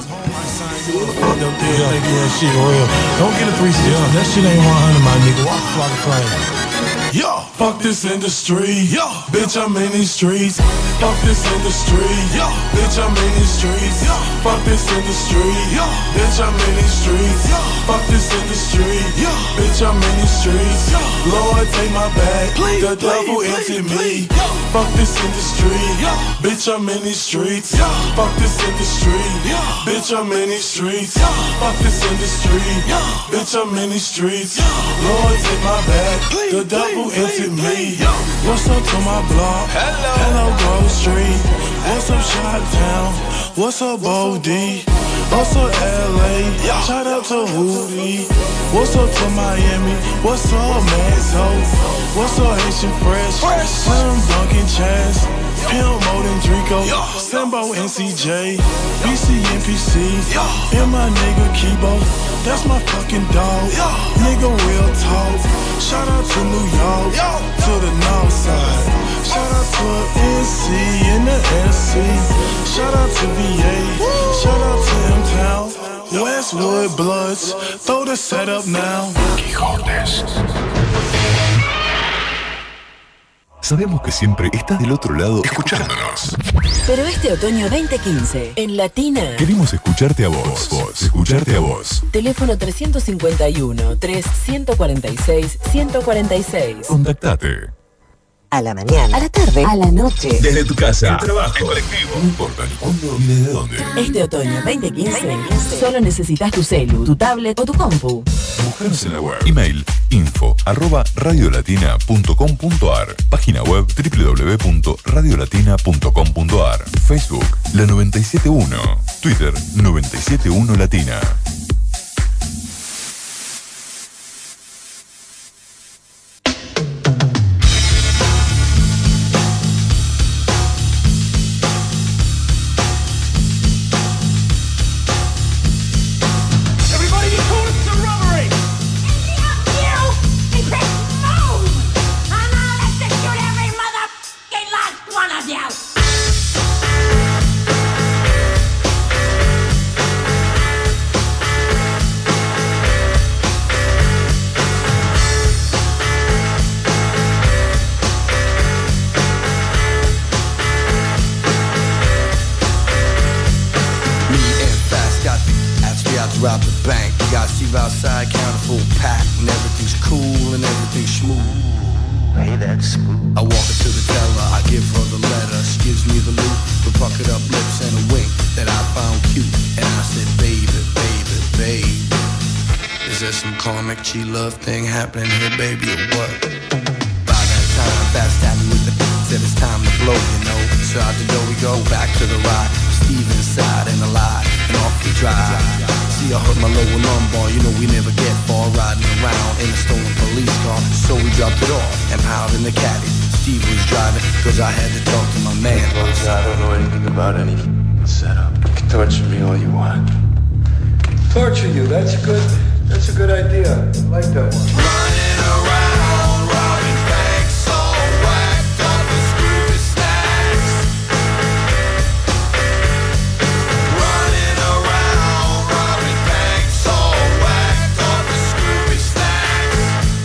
Don't get a 360. That shit ain't 100, my nigga. Walk Flocka Flame. Yo, fuck this industry. Yo, bitch, I'm in these streets. Fuck this industry. Yo, bitch, I'm in these streets. Yo, fuck this industry. Yo, bitch, I'm in these streets. Yo, fuck this industry. Yo, bitch, I'm in these streets. Yo, Lord, take my bag. Please, the devil empty me. Yo, fuck this industry. Yo, bitch, I'm in these streets. Yo, fuck this industry. Yo, bitch, I'm in these streets. Yo, fuck this industry. Yo, bitch, I'm in these streets. Yo, Lord, take my bag. The devil empty me. What's up to my block? Hello, Grove Street. What's up, Chi-Town? What's up, Bodie? What's up, LA? Shout out to Hootie. What's up to Miami? What's up, Manzo? What's up, Haitian Fresh? Slim Duncan Chaz. Pimp Modin Drico. Simbo NCJ. BCNPC. And my nigga Kibo. That's my fucking dog. Nigga real talk. Shout out to New York, to the north side. Shout out to NC and the SC. Shout out to VA, shout out to M-Town. Westwood Bloods, throw the setup now. Quijotes. Sabemos que siempre estás del otro lado escuchándonos. Pero este otoño 2015, en Latina, Queremos escucharte a vos. Escucharte a vos. teléfono 351-346-146. Contactate. A la mañana, a la tarde, a la noche. Desde tu casa, el trabajo, el colectivo. No importa ni cuándo ni desde dónde. Este otoño 2015, solo necesitas tu celu, tu tablet o tu compu. Búscanos en la web. Email info@radiolatina.com.ar. Página web www.radiolatina.com.ar. Facebook La 971. Twitter 971 Latina. Rob the bank, you got Steve outside, counting full pack, and everything's cool and everything's smooth. Hey, that's smooth. I walk her to the teller, I give her the letter. She gives me the loot, the puckered up lips and a wink that I found cute. And I said, baby, baby, baby, is there some karmic G-love thing happening here, baby, or what? By that time, fast tapping with the said it's time to blow, you know. So out the door we go, back to the ride. Steve inside and alive, and off we drive. See, I hurt my lower lumbar, you know we never get far. Riding around in a stolen police car. So we dropped it off and piled in the caddy. Steve was driving, cause I had to talk to my man. Look, I don't know anything about any setup. You can torture me all you want. Torture you, that's a good idea. I like that one. Running around, robbing banks, all whacked up with screwy stacks. Running around, robbing banks, all whacked up with screwy stacks.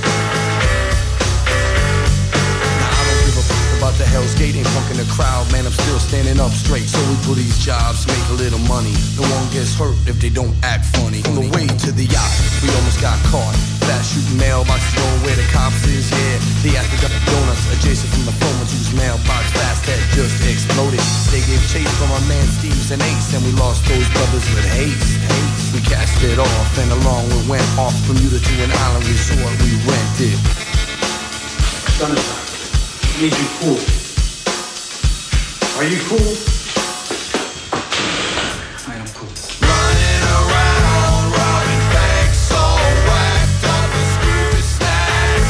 Now I don't give a fuck about the Hell's Gate, ain't funkin' the crowd, man, I'm still standing up straight. So we do these jobs, make a little money. No one gets hurt if they don't act funny. On the way to the yacht, we almost got caught. Fast shooting mailboxes going where the cops is, yeah. They acted up donuts adjacent from the Foreman's whose mailbox fast had just exploded. They gave chase from our man Steve's and Ace, and we lost those brothers with haste. We cast it off, and along we went off Bermuda to an island resort we rented. Jonathan, I need you cool. Are you cool? I am cool. Running around, robbing banks, all whacked up with screwy stacks.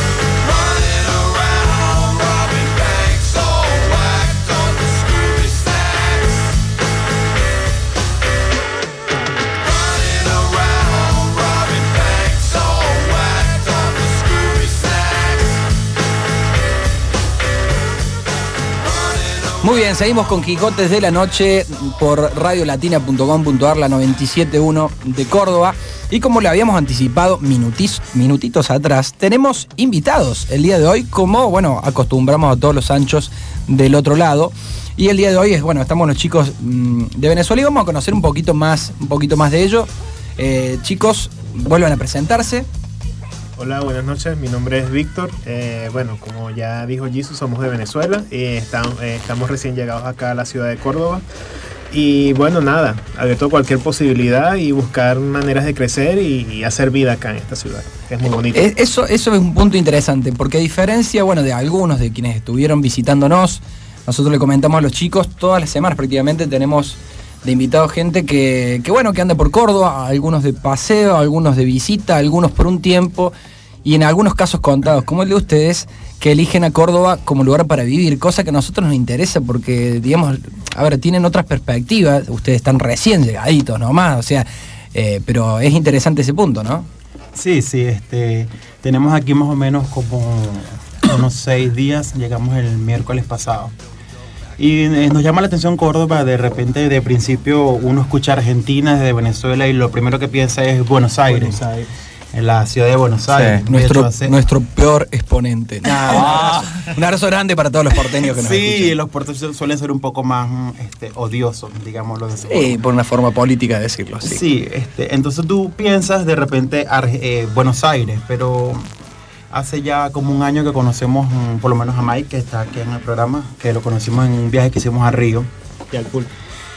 Running around, robbing banks, all whacked up with screwy stacks. Muy bien, seguimos con Quijotes de la Noche por radiolatina.com.ar, la 97.1 de Córdoba. Y como le habíamos anticipado minutitos atrás, tenemos invitados el día de hoy, como, bueno, acostumbramos a todos los anchos del otro lado. Y el día de hoy estamos los chicos de Venezuela y vamos a conocer un poquito más de ellos. Chicos, vuelvan a presentarse. Hola, buenas noches, mi nombre es Víctor. Como ya dijo Jesus, somos de Venezuela y estamos recién llegados acá a la ciudad de Córdoba. Y abierto a cualquier posibilidad y buscar maneras de crecer y hacer vida acá en esta ciudad, que es muy bonito. Eso es un punto interesante, porque a diferencia de algunos de quienes estuvieron visitándonos, nosotros le comentamos a los chicos, todas las semanas prácticamente tenemos de invitados gente que anda por Córdoba, algunos de paseo, algunos de visita, algunos por un tiempo, y en algunos casos contados, como el de ustedes, que eligen a Córdoba como lugar para vivir, cosa que a nosotros nos interesa porque, tienen otras perspectivas, ustedes están recién llegaditos nomás, pero es interesante ese punto, ¿no? Sí, tenemos aquí más o menos como unos 6 días, llegamos el miércoles pasado. Y nos llama la atención Córdoba, de repente, de principio uno escucha Argentina desde Venezuela y lo primero que piensa es Buenos Aires. En la ciudad de Buenos Aires. Sí, nuestro peor exponente. Un abrazo grande para todos los porteños que nos escuchan. Sí, los porteños suelen ser un poco más odiosos, digámoslo de esa forma. Por una forma política de decirlo así. Sí, entonces tú piensas de repente Buenos Aires, pero hace ya como un año que conocemos por lo menos a Mike, que está aquí en el programa, que lo conocimos en un viaje que hicimos a Río. Y al pulpo.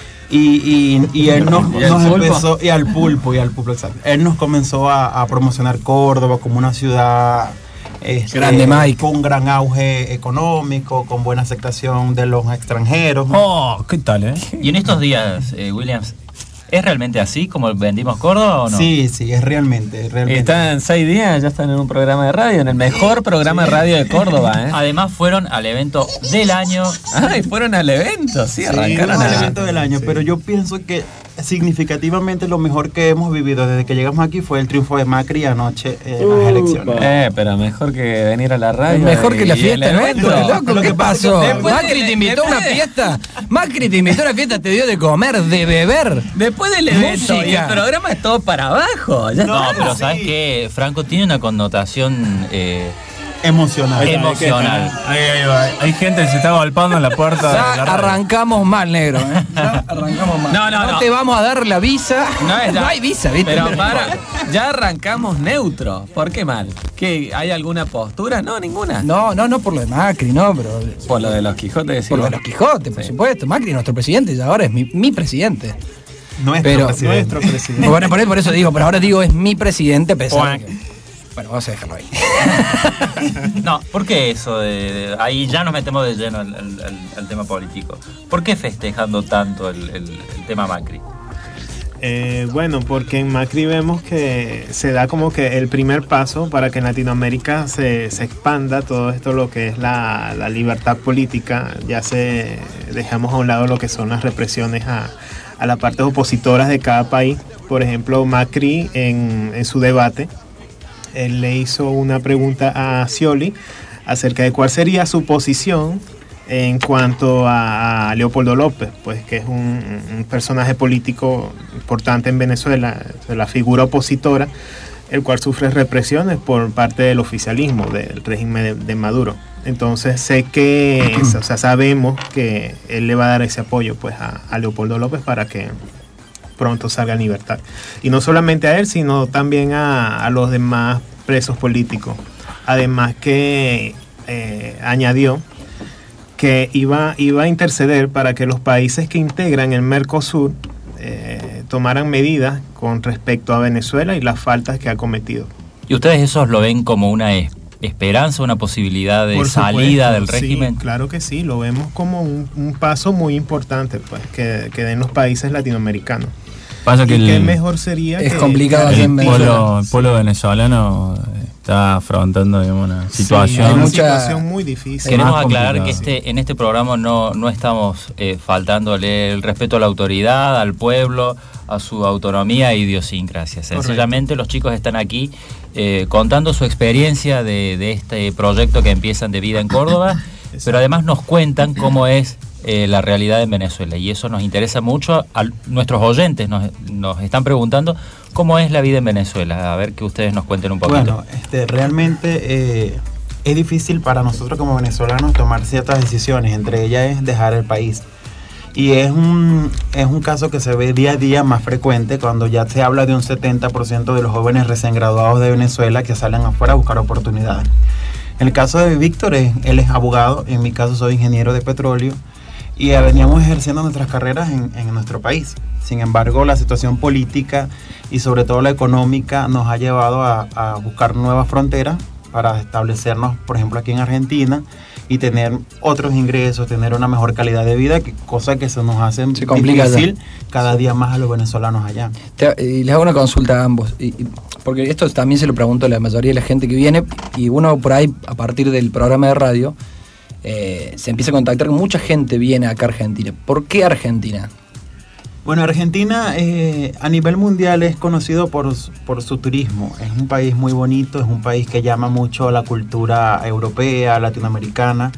Y él nos empezó, y al pulpo, exacto. Él nos comenzó a promocionar Córdoba como una ciudad grande, Mike, con un gran auge económico, con buena aceptación de los extranjeros. Oh, ¿qué tal, Y en estos días, Williams, ¿es realmente así como vendimos Córdoba o no? Sí, es realmente. Están 6 días, ya están en un programa de radio, en el mejor programa de radio de Córdoba. Además fueron al evento del año. Fueron al evento, arrancaron al evento del año, pero yo pienso que significativamente lo mejor que hemos vivido desde que llegamos aquí fue el triunfo de Macri anoche en las elecciones. Pero mejor que venir a la radio. Mejor que la fiesta, ¿no? ¿Qué pasó? Macri te invitó a una fiesta. Macri te invitó a una fiesta, te dio de comer, de beber. Después del evento y el programa es todo para abajo. Pero ¿sabes qué? Franco tiene una connotación emocional. Hay gente que se está golpeando en la puerta. Ya de la arrancamos mal, negro. Arrancamos mal. No te vamos a dar la visa. No hay visa, ¿viste? Pero ya arrancamos neutro. ¿Por qué mal? ¿Qué, ¿Hay alguna postura? No, ninguna. No por lo de Macri, no, pero. Por lo de los Quijotes. Por lo de los Quijotes, por supuesto. Macri es nuestro presidente y ahora es mi presidente. Nuestro presidente. Bueno, por eso digo, pero ahora digo es mi presidente, pesar. Bueno, vamos a dejarlo ahí. No, ¿por qué eso? Ahí ya nos metemos de lleno al tema político. ¿Por qué festejando tanto el tema Macri? Porque en Macri vemos que se da como que el primer paso para que en Latinoamérica se expanda todo esto, lo que es la libertad política. Ya dejamos a un lado lo que son las represiones a las partes opositoras de cada país. Por ejemplo, Macri en su debate, él le hizo una pregunta a Scioli acerca de cuál sería su posición en cuanto a Leopoldo López, pues que es un personaje político importante en Venezuela, la figura opositora, el cual sufre represiones por parte del oficialismo, del régimen de Maduro. Entonces sabemos que él le va a dar ese apoyo pues a Leopoldo López para que pronto salga en libertad. Y no solamente a él, sino también a los demás presos políticos. Además que añadió que iba a interceder para que los países que integran el Mercosur tomaran medidas con respecto a Venezuela y las faltas que ha cometido. ¿Y ustedes esos lo ven como una esperanza, una posibilidad de salida del régimen? Sí, claro que sí, lo vemos como un paso muy importante pues que den los países latinoamericanos. Pasa que ¿qué mejor sería? Es complicado. El pueblo venezolano está afrontando una situación muy difícil. Queremos aclarar que en este programa no estamos faltándole el respeto a la autoridad, al pueblo, a su autonomía e idiosincrasia. Sencillamente los chicos están aquí contando su experiencia de este proyecto que empiezan de vida en Córdoba, pero además nos cuentan cómo es la realidad en Venezuela. Y eso nos interesa mucho. Nuestros oyentes nos están preguntando cómo es la vida en Venezuela. A ver que ustedes nos cuenten un poquito. Bueno, realmente es difícil para nosotros como venezolanos tomar ciertas decisiones. Entre ellas es dejar el país. Y es un caso que se ve día a día más frecuente cuando ya se habla de un 70% de los jóvenes recién graduados de Venezuela que salen afuera a buscar oportunidades. En el caso de Víctor, él es abogado, en mi caso soy ingeniero de petróleo y veníamos ejerciendo nuestras carreras en nuestro país. Sin embargo, la situación política y sobre todo la económica nos ha llevado a buscar nuevas fronteras para establecernos, por ejemplo, aquí en Argentina y tener otros ingresos, tener una mejor calidad de vida, cosa que se nos hace difícil cada día más a los venezolanos allá. Y les hago una consulta a ambos, porque esto también se lo pregunto a la mayoría de la gente que viene, y uno por ahí, a partir del programa de radio, se empieza a contactar con mucha gente, viene acá a Argentina. ¿Por qué Argentina? Bueno, Argentina a nivel mundial es conocido por su turismo. Es un país muy bonito, es un país que llama mucho a la cultura europea, latinoamericana,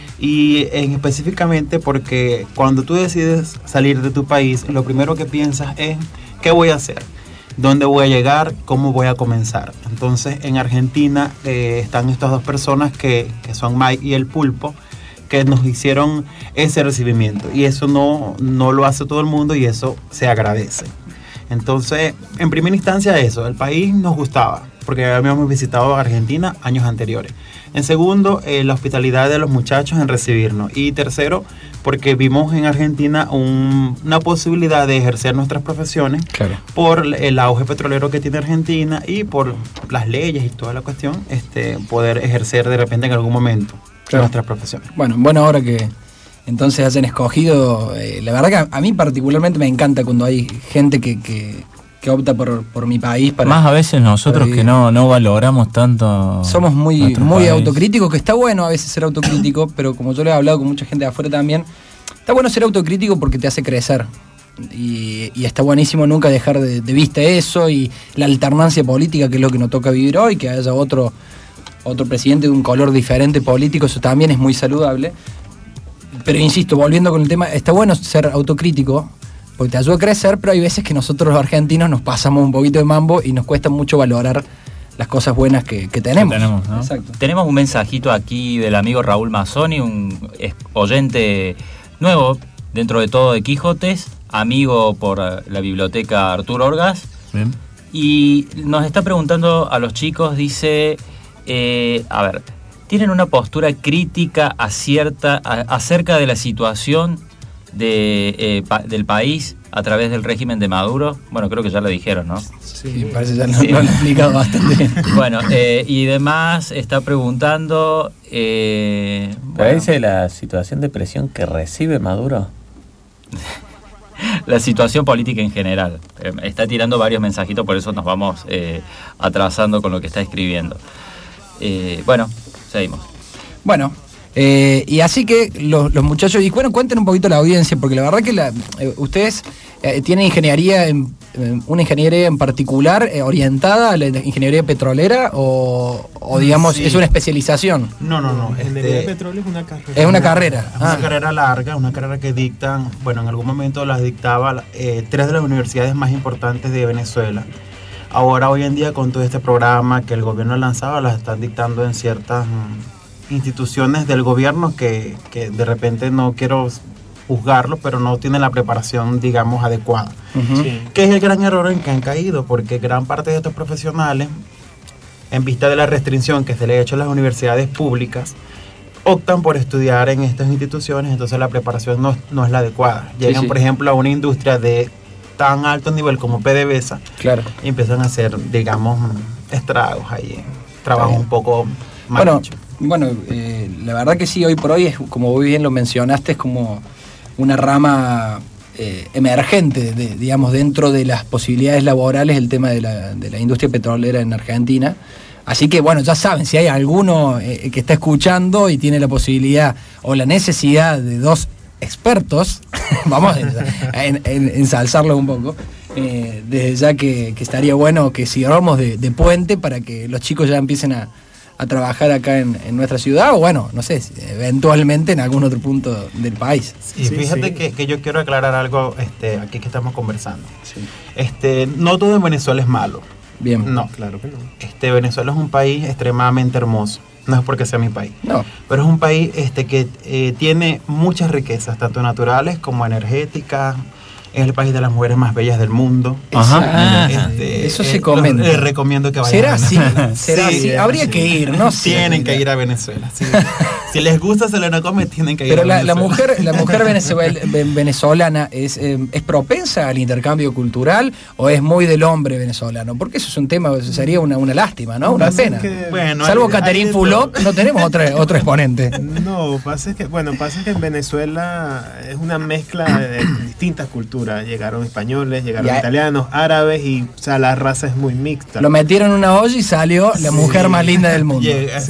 y específicamente porque cuando tú decides salir de tu país, lo primero que piensas es ¿qué voy a hacer? ¿Dónde voy a llegar? ¿Cómo voy a comenzar? Entonces en Argentina están estas dos personas que son Mike y el Pulpo, que nos hicieron ese recibimiento, y eso no lo hace todo el mundo y eso se agradece. Entonces, en primera instancia eso, el país nos gustaba porque habíamos visitado Argentina años anteriores. En segundo, la hospitalidad de los muchachos en recibirnos, y tercero, porque vimos en Argentina una posibilidad de ejercer nuestras profesiones, claro, por el auge petrolero que tiene Argentina y por las leyes y toda la cuestión, poder ejercer de repente en algún momento, claro, nuestras profesiones. Bueno, ahora que entonces hayan escogido, la verdad que a mí particularmente me encanta cuando hay gente que opta por mi país. Más a veces nosotros que no valoramos tanto. Somos muy autocríticos, que está bueno a veces ser autocrítico, pero como yo le he hablado con mucha gente de afuera también, está bueno ser autocrítico porque te hace crecer. Y está buenísimo nunca dejar de vista eso, y la alternancia política, que es lo que nos toca vivir hoy, que haya otro presidente de un color diferente político, eso también es muy saludable. Pero insisto, volviendo con el tema, está bueno ser autocrítico porque te ayuda a crecer, pero hay veces que nosotros los argentinos nos pasamos un poquito de mambo y nos cuesta mucho valorar las cosas buenas que tenemos. ¿No? Exacto. Tenemos un mensajito aquí del amigo Raúl Mazzoni, un oyente nuevo dentro de todo de Quijotes, amigo por la biblioteca Arturo Orgaz. Bien. Y nos está preguntando a los chicos, dice, ¿tienen una postura crítica acerca de la situación del país a través del régimen de Maduro? Bueno, creo que ya lo dijeron, ¿no? Sí, parece ya lo han explicado bastante bien. Bueno, y demás está preguntando... ¿Parece la situación de presión que recibe Maduro? La situación política en general. Está tirando varios mensajitos, por eso nos vamos atrasando con lo que está escribiendo. Bueno, seguimos. Bueno, y así que los muchachos, y bueno, cuenten un poquito la audiencia, porque la verdad que ustedes tienen ingeniería, una ingeniería en particular orientada a la ingeniería petrolera, o digamos, sí, es una especialización. No. Ingeniería de petróleo es una carrera. Es una carrera. Es una carrera larga, una carrera que dictan, bueno, en algún momento las dictaba 3 de las universidades más importantes de Venezuela. Ahora, hoy en día, con todo este programa que el gobierno ha lanzado, las están dictando en ciertas instituciones del gobierno que de repente, no quiero juzgarlo, pero no tienen la preparación, digamos, adecuada. Uh-huh. Sí. Que es el gran error en que han caído, porque gran parte de estos profesionales, en vista de la restricción que se le ha hecho a las universidades públicas, optan por estudiar en estas instituciones, entonces la preparación no es la adecuada. Llegan, por ejemplo, a una industria de tan alto nivel como PDVSA, claro, y empiezan a hacer, digamos, estragos ahí, trabajo un poco mal hecho. Bueno, la verdad que sí, hoy por hoy es, como vos bien lo mencionaste, es como una rama emergente, digamos, dentro de las posibilidades laborales, el tema de la industria petrolera en Argentina. Así que bueno, ya saben, si hay alguno que está escuchando y tiene la posibilidad o la necesidad de 2 expertos, vamos a ensalzarlo un poco, desde ya que estaría bueno que sigamos de puente para que los chicos ya empiecen a a trabajar acá en nuestra ciudad o bueno, no sé, eventualmente en algún otro punto del país. Y fíjate que yo quiero aclarar algo aquí que estamos conversando. No todo en Venezuela es malo. Bien. No, claro que no. Venezuela es un país extremadamente hermoso. No es porque sea mi país. No. Pero es un país que tiene muchas riquezas, tanto naturales como energéticas. Es el país de las mujeres más bellas del mundo. Ajá. Eso se comenta. Les recomiendo que vayan. ¿Será así? ¿Será así? Habría que ir, ¿no? Tienen que ir a Venezuela. Sí. Si les gusta Selena Gómez, tienen que ir a Venezuela. Pero la mujer venezolana es propensa al intercambio cultural o es muy del hombre venezolano, porque eso es un tema, sería una lástima, ¿no? Una pena. Bueno, salvo Catherine Fulop, no tenemos otro exponente. No, pasa que en Venezuela es una mezcla de distintas culturas. Llegaron españoles, llegaron italianos, árabes y o sea, la raza es muy mixta. Lo metieron en una olla y salió la mujer más linda del mundo.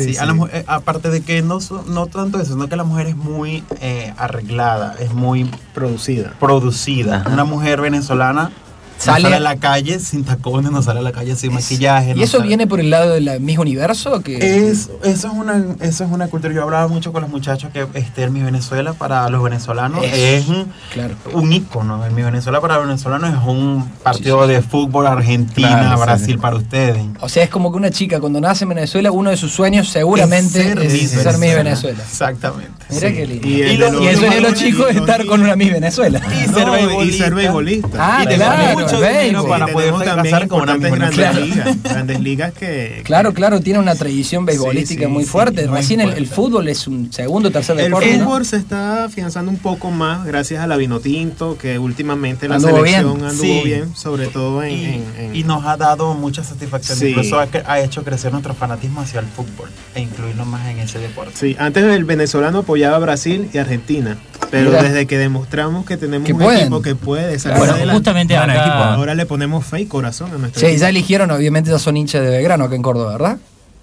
Aparte de que no tanto eso, sino que la mujer es muy arreglada, es muy producida. Una mujer venezolana sale a la calle sin tacones, no sale a la calle sin maquillaje. ¿Y eso viene por el lado del Miss Universo? Eso es una cultura. Yo hablaba mucho con los muchachos que el Miss Venezuela para los venezolanos es un ícono. El Miss Venezuela para los venezolanos es un partido de fútbol Argentina, Brasil para ustedes. O sea, es como que una chica cuando nace en Venezuela, uno de sus sueños seguramente es ser Miss Venezuela. Exactamente. Mira qué lindo. Y el sueño de los chicos es estar con una Miss Venezuela. Y ser beisbolista. Ah, claro. Para poder fracasar con una grandes ligas que claro, tiene una tradición beisbolística muy fuerte. Recién el fútbol es un segundo, tercer deporte. El fútbol se está afianzando un poco más gracias a la Vinotinto, que últimamente la selección anduvo bien, sobre todo y nos ha dado mucha satisfacción. Incluso ha hecho crecer nuestro fanatismo hacia el fútbol e incluirnos más en ese deporte. Sí, antes el venezolano apoyaba a Brasil y Argentina, pero desde que demostramos que tenemos un equipo que puede salir adelante, justamente ahora le ponemos fe y corazón a nuestro equipo. Ya eligieron, obviamente ya son hinchas de Belgrano acá en Córdoba, ¿verdad?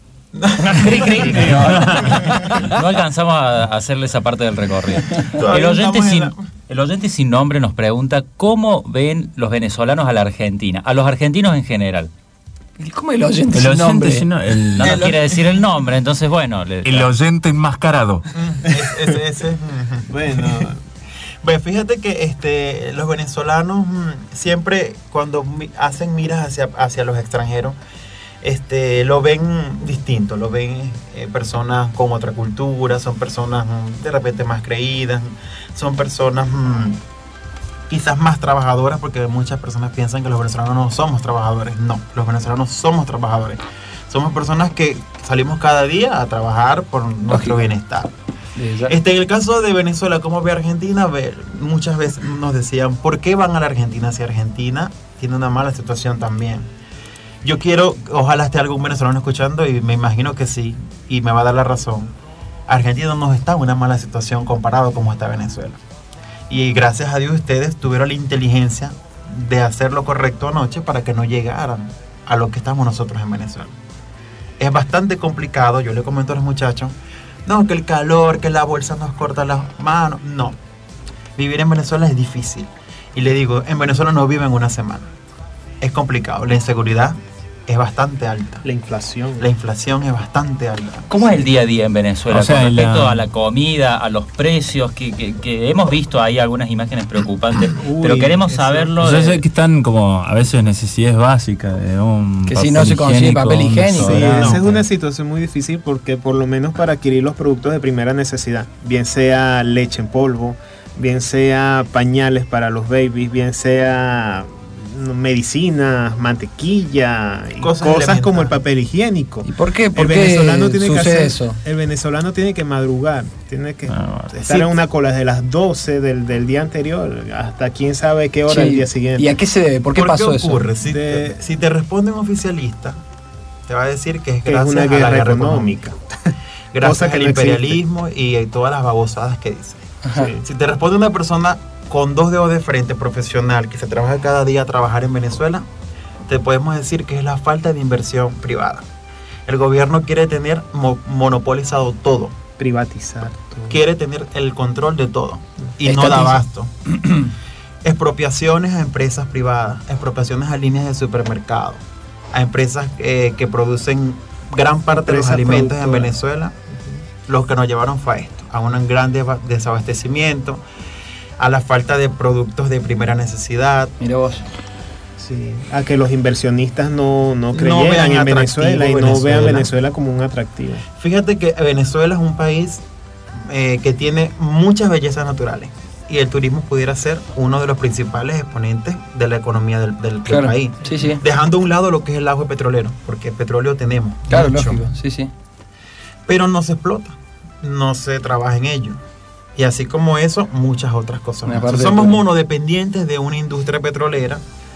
No alcanzamos a hacerle esa parte del recorrido. El oyente sin nombre nos pregunta cómo ven los venezolanos a la Argentina, a los argentinos en general. ¿Cómo el oyente sin nombre? No quiere decir el nombre, entonces bueno. El oyente enmascarado. Bueno, fíjate que los venezolanos siempre cuando hacen miras hacia los extranjeros, lo ven distinto, lo ven personas con otra cultura, son personas de repente más creídas, son personas quizás más trabajadoras, porque muchas personas piensan que los venezolanos no somos trabajadores. No, los venezolanos somos trabajadores. Somos personas que salimos cada día a trabajar por nuestro bienestar. En el caso de Venezuela, como ve Argentina, muchas veces nos decían, ¿por qué van a la Argentina si Argentina tiene una mala situación también? Yo ojalá esté algún venezolano escuchando y me imagino que sí, y me va a dar la razón. Argentina no está en una mala situación comparado como está Venezuela. Y gracias a Dios ustedes tuvieron la inteligencia de hacer lo correcto anoche para que no llegaran a lo que estamos nosotros en Venezuela. Es bastante complicado, yo le comento a los muchachos, no, que el calor, que la bolsa nos corta las manos. No, vivir en Venezuela es difícil. Y le digo, en Venezuela no viven una semana. Es complicado, la inseguridad es bastante alta. La inflación es bastante alta. ¿Cómo es el día a día en Venezuela con respecto a la comida, a los precios? Que hemos visto ahí algunas imágenes preocupantes, pero queremos saberlo. Yo sé que están como a veces necesidades básicas de un que si no se consigue papel higiénico. Sí, esa es una situación muy difícil porque por lo menos para adquirir los productos de primera necesidad, bien sea leche en polvo, bien sea pañales para los babies, bien sea medicinas, mantequilla y cosas como el papel higiénico. ¿Y por qué? ¿Por qué sucede eso? El venezolano tiene que madrugar, tiene que estar en una cola desde las 12 del día anterior hasta quién sabe qué hora el día siguiente. ¿Y a qué se debe? ¿Por qué pasó eso? Ocurre? Si te responde un oficialista, te va a decir que es gracias a la guerra económica. Gracias al imperialismo y todas las babosadas que dice. Si te responde una persona con 2 dedos de frente, profesional, que se trabaja cada día a trabajar en Venezuela, te podemos decir que es la falta de inversión privada. El gobierno quiere tener monopolizado todo. Privatizar todo. Quiere tener el control de todo. Y no da abasto. Expropiaciones a empresas privadas, expropiaciones a líneas de supermercado, a empresas que producen gran parte de los Empresas alimentos en productoras. Venezuela, los que nos llevaron fue a esto, a un gran desabastecimiento, a la falta de productos de primera necesidad. Mira vos. Sí, a que los inversionistas no vean creyeran en Venezuela y atractivo no vean Venezuela. Venezuela como un atractivo. Fíjate que Venezuela es un país que tiene muchas bellezas naturales y el turismo pudiera ser uno de los principales exponentes de la economía del Claro, país. sí, sí. Dejando a un lado lo que es el auge petrolero, porque petróleo tenemos. Claro, mucho, lógico, sí, sí. pero no se explota, no se trabaja en ello. Y así como eso, muchas otras cosas más. Aparte Somos de- monodependientes de una industria petrolera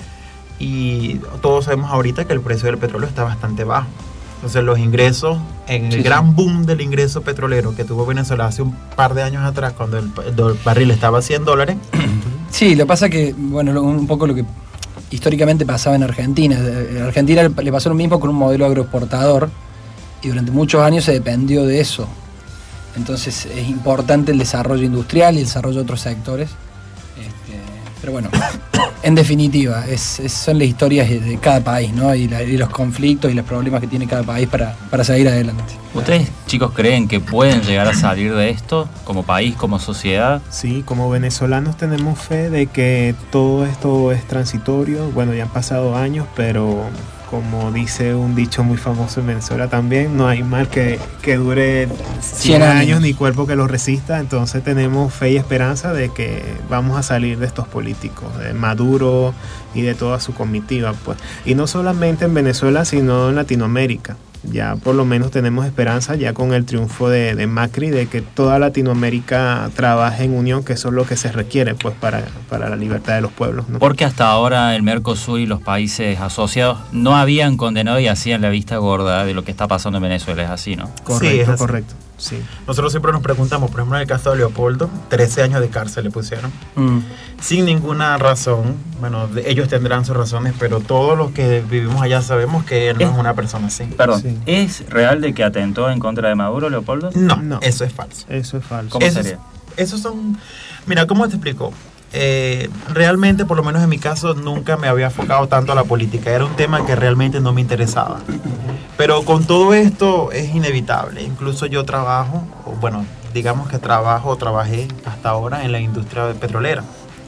y todos sabemos ahorita que el precio del petróleo está bastante bajo. Entonces los ingresos, en el Sí, gran boom del ingreso petrolero que tuvo Venezuela hace un par de años atrás, cuando el barril estaba a $100, Sí, lo pasa que, bueno, un poco lo que históricamente pasaba en Argentina. En Argentina le pasó lo mismo con un modelo agroexportador y durante muchos años se dependió de eso. Entonces es importante el desarrollo industrial y el desarrollo de otros sectores. Pero bueno, en definitiva, son las historias de cada país, ¿no? Y los conflictos y los problemas que tiene cada país para seguir adelante. ¿Ustedes, chicos, creen que pueden llegar a salir de esto como país, como sociedad? Sí, como venezolanos tenemos fe de que todo esto es transitorio. Bueno, ya han pasado años, pero como dice un dicho muy famoso en Venezuela también, no hay mal que dure 100 años ni cuerpo que lo resista. Entonces tenemos fe y esperanza de que vamos a salir de estos políticos, de Maduro y de toda su comitiva, pues. Y no solamente en Venezuela, sino en Latinoamérica. Ya por lo menos tenemos esperanza ya con el triunfo de Macri de que toda Latinoamérica trabaje en unión, que eso es lo que se requiere pues para la libertad de los pueblos, ¿no? Porque hasta ahora el Mercosur y los países asociados no habían condenado y hacían la vista gorda de lo que está pasando en Venezuela, es así, ¿no? Sí, es así. Correcto. Sí. Nosotros siempre nos preguntamos, por ejemplo, en el caso de Leopoldo, 13 años de cárcel le pusieron, sin ninguna razón. Bueno, ellos tendrán sus razones, pero todos los que vivimos allá sabemos que él no es una persona así. Perdón, ¿es real de que atentó en contra de Maduro, Leopoldo? No, eso es falso. Eso es falso. ¿Cómo sería? Esos son... Mira, ¿cómo te explico? Realmente, por lo menos en mi caso, nunca me había enfocado tanto a la política. Era un tema que realmente no me interesaba. Pero con todo esto es inevitable. Incluso yo trabajo, o bueno, digamos que trabajé hasta ahora en la industria petrolera.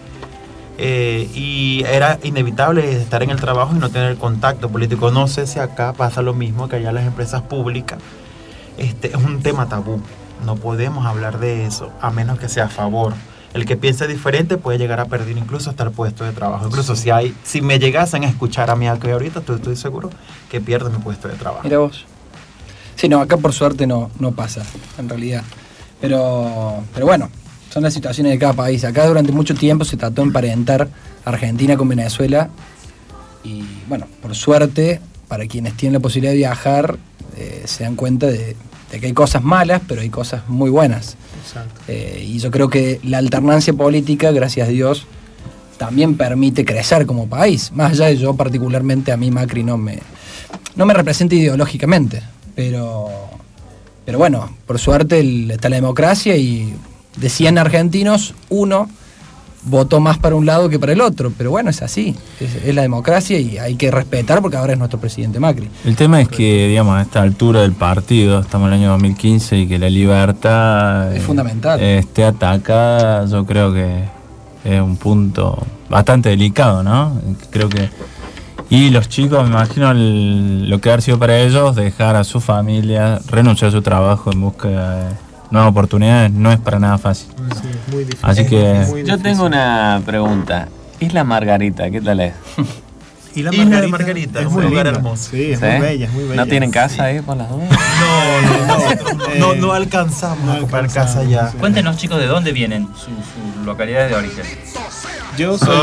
Y era inevitable estar en el trabajo y no tener contacto político. No sé si acá pasa lo mismo, que allá las empresas públicas. Es un tema tabú. No podemos hablar de eso a menos que sea a favor. El que piense diferente puede llegar a perder incluso hasta el puesto de trabajo. Incluso si me llegasen a escuchar a mí aquí ahorita, estoy seguro que pierdo mi puesto de trabajo. Mira vos. Sí, no, acá por suerte no pasa, en realidad. Pero bueno, son las situaciones de cada país. Acá durante mucho tiempo se trató de emparentar Argentina con Venezuela. Y bueno, por suerte, para quienes tienen la posibilidad de viajar, se dan cuenta de que hay cosas malas, pero hay cosas muy buenas. Exacto. Y yo creo que la alternancia política, gracias a Dios, también permite crecer como país. Más allá de yo particularmente, a mí Macri no me representa ideológicamente, pero bueno, por suerte está la democracia y de 100 argentinos, uno votó más para un lado que para el otro, pero bueno, es así, es la democracia y hay que respetar porque ahora es nuestro presidente Macri. El tema es que, digamos, a esta altura del partido, estamos en el año 2015 y que la libertad es fundamental. Esté atacada, yo creo que es un punto bastante delicado, ¿no? Creo que... Y los chicos, me imagino lo que ha sido para ellos, dejar a su familia, renunciar a su trabajo en busca de nuevas oportunidades, no es para nada fácil. Sí, es muy difícil. Así que... Yo tengo una pregunta. Isla Margarita, ¿qué tal es? Isla de Margarita es es muy un lugar linda. hermoso. Sí, es muy bella, es muy bella. ¿No tienen casa ahí por las dudas? No alcanzamos a comprar casa allá. Cuéntenos, chicos, de dónde vienen sus localidades de origen. Yo soy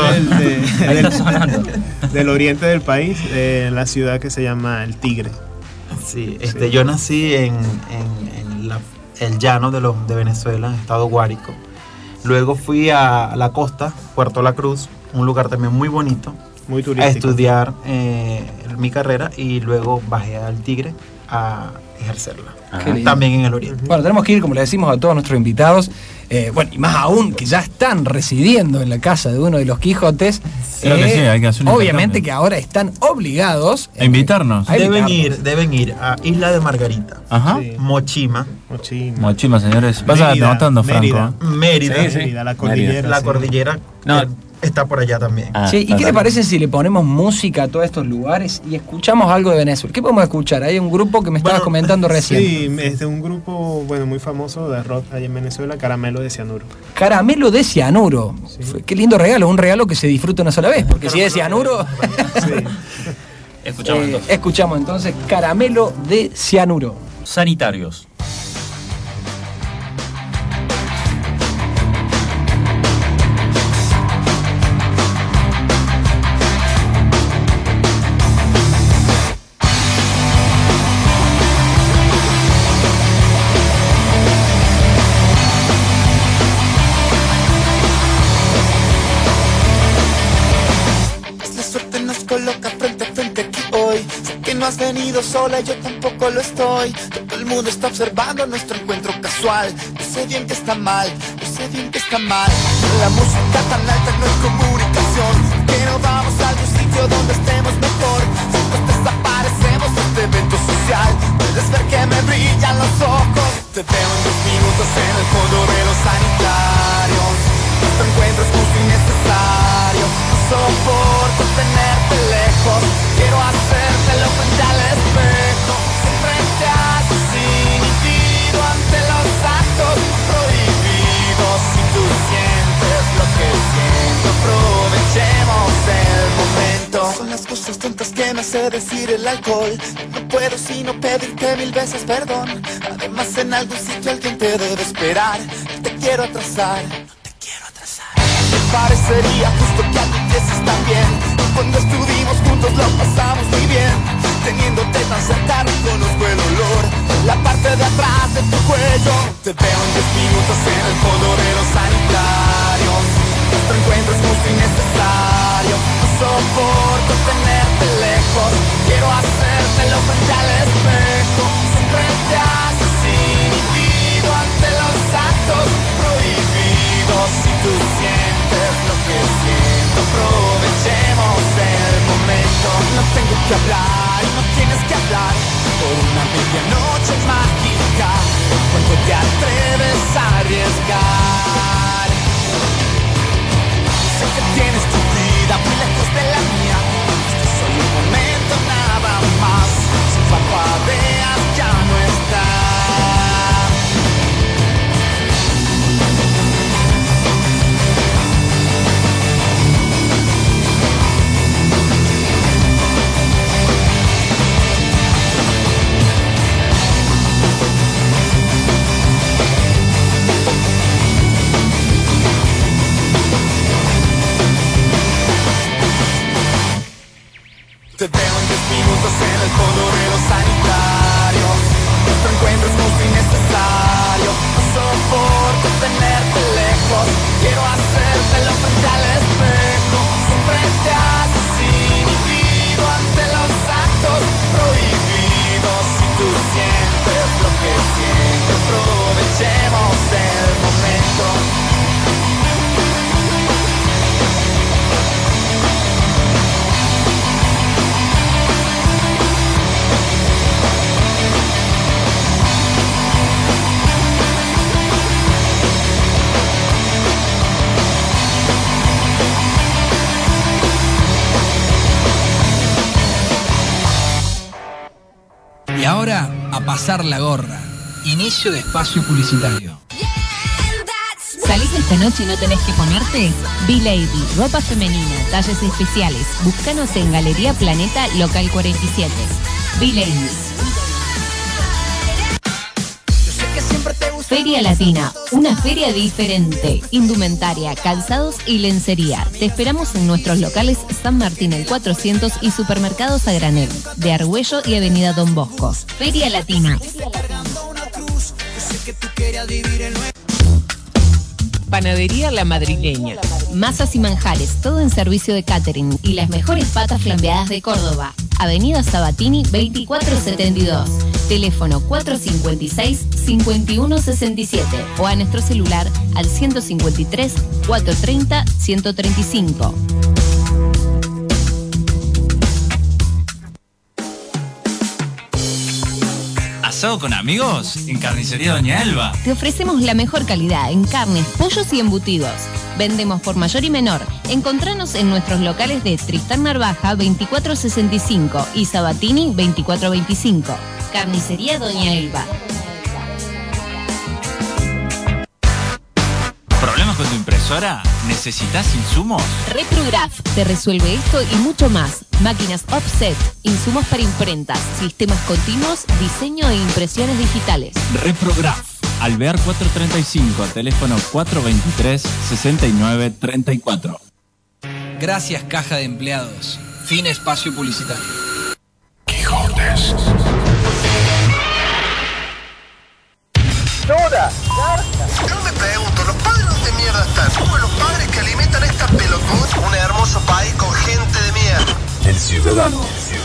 del oriente del país, de la ciudad que se llama El Tigre. Sí, yo nací en el llano de Venezuela, en el estado Guárico. Luego fui a la costa, Puerto La Cruz, un lugar también muy bonito, muy turístico, a estudiar mi carrera, y luego bajé al Tigre a ejercerla. Qué lindo. También en el Oriente. Bueno, tenemos que ir, como le decimos a todos nuestros invitados, bueno, y más aún que ya están residiendo en la casa de uno de los Quijotes. Creo que sí, hay que hacer un obviamente intercambio. que ahora están obligados A invitarnos. Deben ir a Isla de Margarita, Ajá. Mochima, Mochima, señores. Vaya anotando, Franco. Mérida, Sí, sí. La cordillera. La sí. cordillera está por allá también. Sí, ¿y qué le parece si le ponemos música a todos estos lugares y escuchamos algo de Venezuela? ¿Qué podemos escuchar? Hay un grupo que me estabas comentando recién. Sí, es de un grupo muy famoso de rock allá en Venezuela, Caramelo de Cianuro. Caramelo de cianuro. Qué lindo regalo, un regalo que se disfruta una sola vez, porque si es cianuro... Escuchamos entonces. Escuchamos entonces Caramelo de cianuro. Sanitarios. La suerte nos coloca frente a frente aquí hoy. Sé que no has venido sola, yo tampoco lo estoy. Todo el mundo está observando nuestro encuentro casual. Yo sé bien que está mal, yo sé bien que está mal. La música tan alta no es comunicación. Que no vamos a algún sitio donde estemos mejor. Si nos desaparecemos de este evento social, puedes ver que me brillan los ojos. Te veo en 2 minutos en el fondo de los sanitarios. Nuestro encuentro es justo y necesario. No soporto tenerte lejos. Quiero hacértelo frente al espejo. Siempre te haces inhibido ante los actos prohibidos. Si tú sientes lo que siento, aprovechemos el momento. Son las cosas tontas que me hace decir el alcohol. No puedo sino pedirte 1000 veces perdón. Además en algún sitio alguien te debe esperar. Te quiero atrasar. Me parecería justo que admitieses también. Cuando estuvimos juntos lo pasamos muy bien. Teniéndote tan cerca reconozco el olor. La parte de atrás de tu cuello. Te veo en 10 minutos en el fondo de los sanitarios. Nuestro encuentro es justo y necesario. No soporto tenerte lejos. Quiero hacértelo frente al espejo. Siempre te haces inhibido ante los actos prohibidos. Si tú sientes lo que siento, aprovechemos el momento. No tengo que hablar y no tienes que hablar por una medianoche mágica. Cuando te atreves a arriesgar, sé que tienes tu vida muy lejos de la mía. Este es solo un momento nada más. Si parpadeas ya no está. Te veo en 10 minutos en el fondo de los sanitarios. Nuestro encuentro es justo y necesario. No soporto tenerte lejos. Quiero hacértelo frente al espejo. Siempre te haces inhibido ante los actos prohibidos. Si tú sientes lo que siento, aprovechemos el momento. Y ahora, a pasar la gorra. Inicio de espacio publicitario. ¿Salís esta noche y no tenés que ponerte? B-Lady, ropa femenina, talles especiales. Búscanos en Galería Planeta, local 47. B-Lady. Feria Latina, una feria diferente. Indumentaria, calzados y lencería. Te esperamos en nuestros locales San Martín el 400 y Supermercados a Granel, de Argüello y Avenida Don Bosco. Feria Latina. Panadería La Madrileña. Masas y manjares, todo en servicio de catering y las mejores patas flambeadas de Córdoba. Avenida Sabatini 2472. Teléfono 456-5167 o a nuestro celular al 153-430-135. ¿Asado con amigos? En Carnicería Doña Elba. Te ofrecemos la mejor calidad en carnes, pollos y embutidos. Vendemos por mayor y menor. Encontranos en nuestros locales de Tristán Narvaja 2465 y Sabatini 2425. Carnicería Doña Elba. ¿Problemas con tu impresora? ¿Necesitas insumos? Reprograph te resuelve esto y mucho más. Máquinas offset, insumos para imprentas, sistemas continuos, diseño e impresiones digitales. Reprograph. Alvear 435, teléfono 423-6934. Gracias, Caja de Empleados. Fin espacio publicitario. Quijotes. ¡Soda! Yo me pregunto, ¿los padres de mierda están? ¿Cómo los padres que alimentan esta pelotuda? Un hermoso país con gente de mierda. El ciudadano.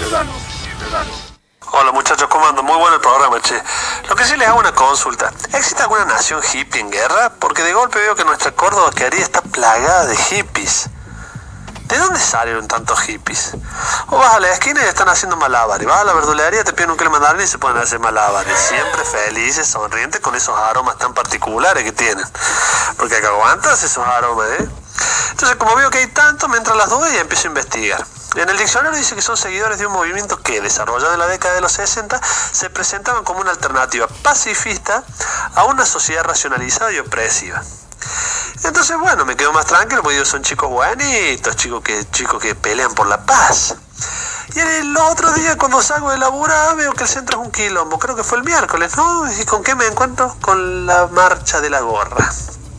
Hola muchachos, ¿cómo andan? Muy bueno el programa, che. Lo que sí les hago una consulta. ¿Existe alguna nación hippie en guerra? Porque de golpe veo que nuestra Córdoba quería está plagada de hippies. ¿De dónde salieron tantos hippies? O vas a la esquina y están haciendo malabares. Vas a la verdulería, te piden un kilo de mandarina y se ponen a hacer malabares. Siempre felices, sonrientes, con esos aromas tan particulares que tienen. Porque acá aguantas esos aromas, ¿eh? Entonces, como veo que hay tanto, me entran las dudas y empiezo a investigar. En el diccionario dice que son seguidores de un movimiento que, desarrollado en la década de los 60, se presentaban como una alternativa pacifista a una sociedad racionalizada y opresiva. Entonces, bueno, me quedo más tranquilo porque ellos son chicos buenitos, chicos que pelean por la paz. Y el otro día cuando salgo de laburar veo que el centro es un quilombo, creo que fue el miércoles, ¿no? ¿Y con qué me encuentro? Con la marcha de la gorra.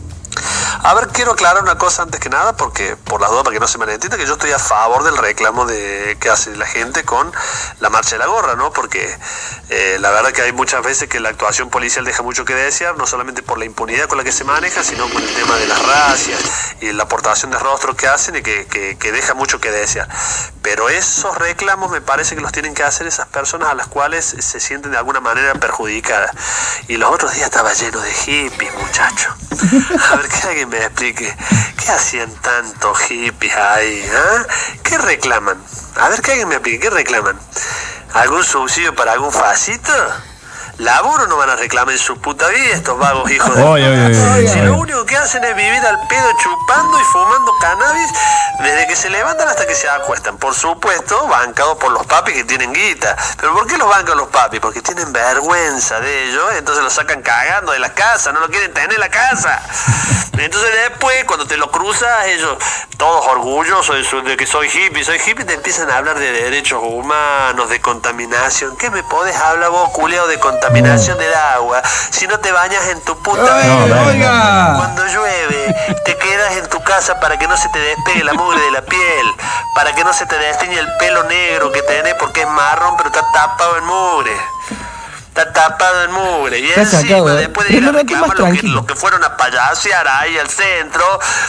A ver, quiero aclarar una cosa antes que nada, porque por las dudas, para que no se malentienda, que yo estoy a favor del reclamo que hace la gente con la marcha de la gorra, ¿no? Porque la verdad que hay muchas veces que la actuación policial deja mucho que desear, no solamente por la impunidad con la que se maneja, sino con el tema de las racias y la aportación de rostros que hacen y que deja mucho que desear. Pero esos reclamos me parece que los tienen que hacer esas personas a las cuales se sienten de alguna manera perjudicadas. Y los otros días estaba lleno de hippies, muchachos. A ver, que alguien me explique, ¿qué hacían tantos hippies ahí? ¿Eh? ¿Qué reclaman? A ver, que alguien me explique, ¿qué reclaman? ¿Algún subsidio para algún facito? Laburo no van a reclamar en su puta vida estos vagos hijos de puta. Si lo único que hacen es vivir al pedo chupando y fumando cannabis desde que se levantan hasta que se acuestan. Por supuesto, bancados por los papis que tienen guita. ¿Pero por qué los bancan los papis? Porque tienen vergüenza de ellos, entonces los sacan cagando de la casa, no lo quieren tener en la casa. Entonces después, cuando te lo cruzas, ellos, todos orgullosos de que soy hippie, te empiezan a hablar de derechos humanos, de contaminación. ¿Qué me podés hablar vos, culeado, de contaminación del agua si no te bañas en tu puta vida? Cuando llueve, te quedas en tu casa para que no se te despegue la mugre de la piel, para que no se te desteñe el pelo negro que tenés porque es marrón pero está tapado en mugre. Está tapado en mugre. Y encima, después de ir a reclamar los que fueron a payasear ahí al centro,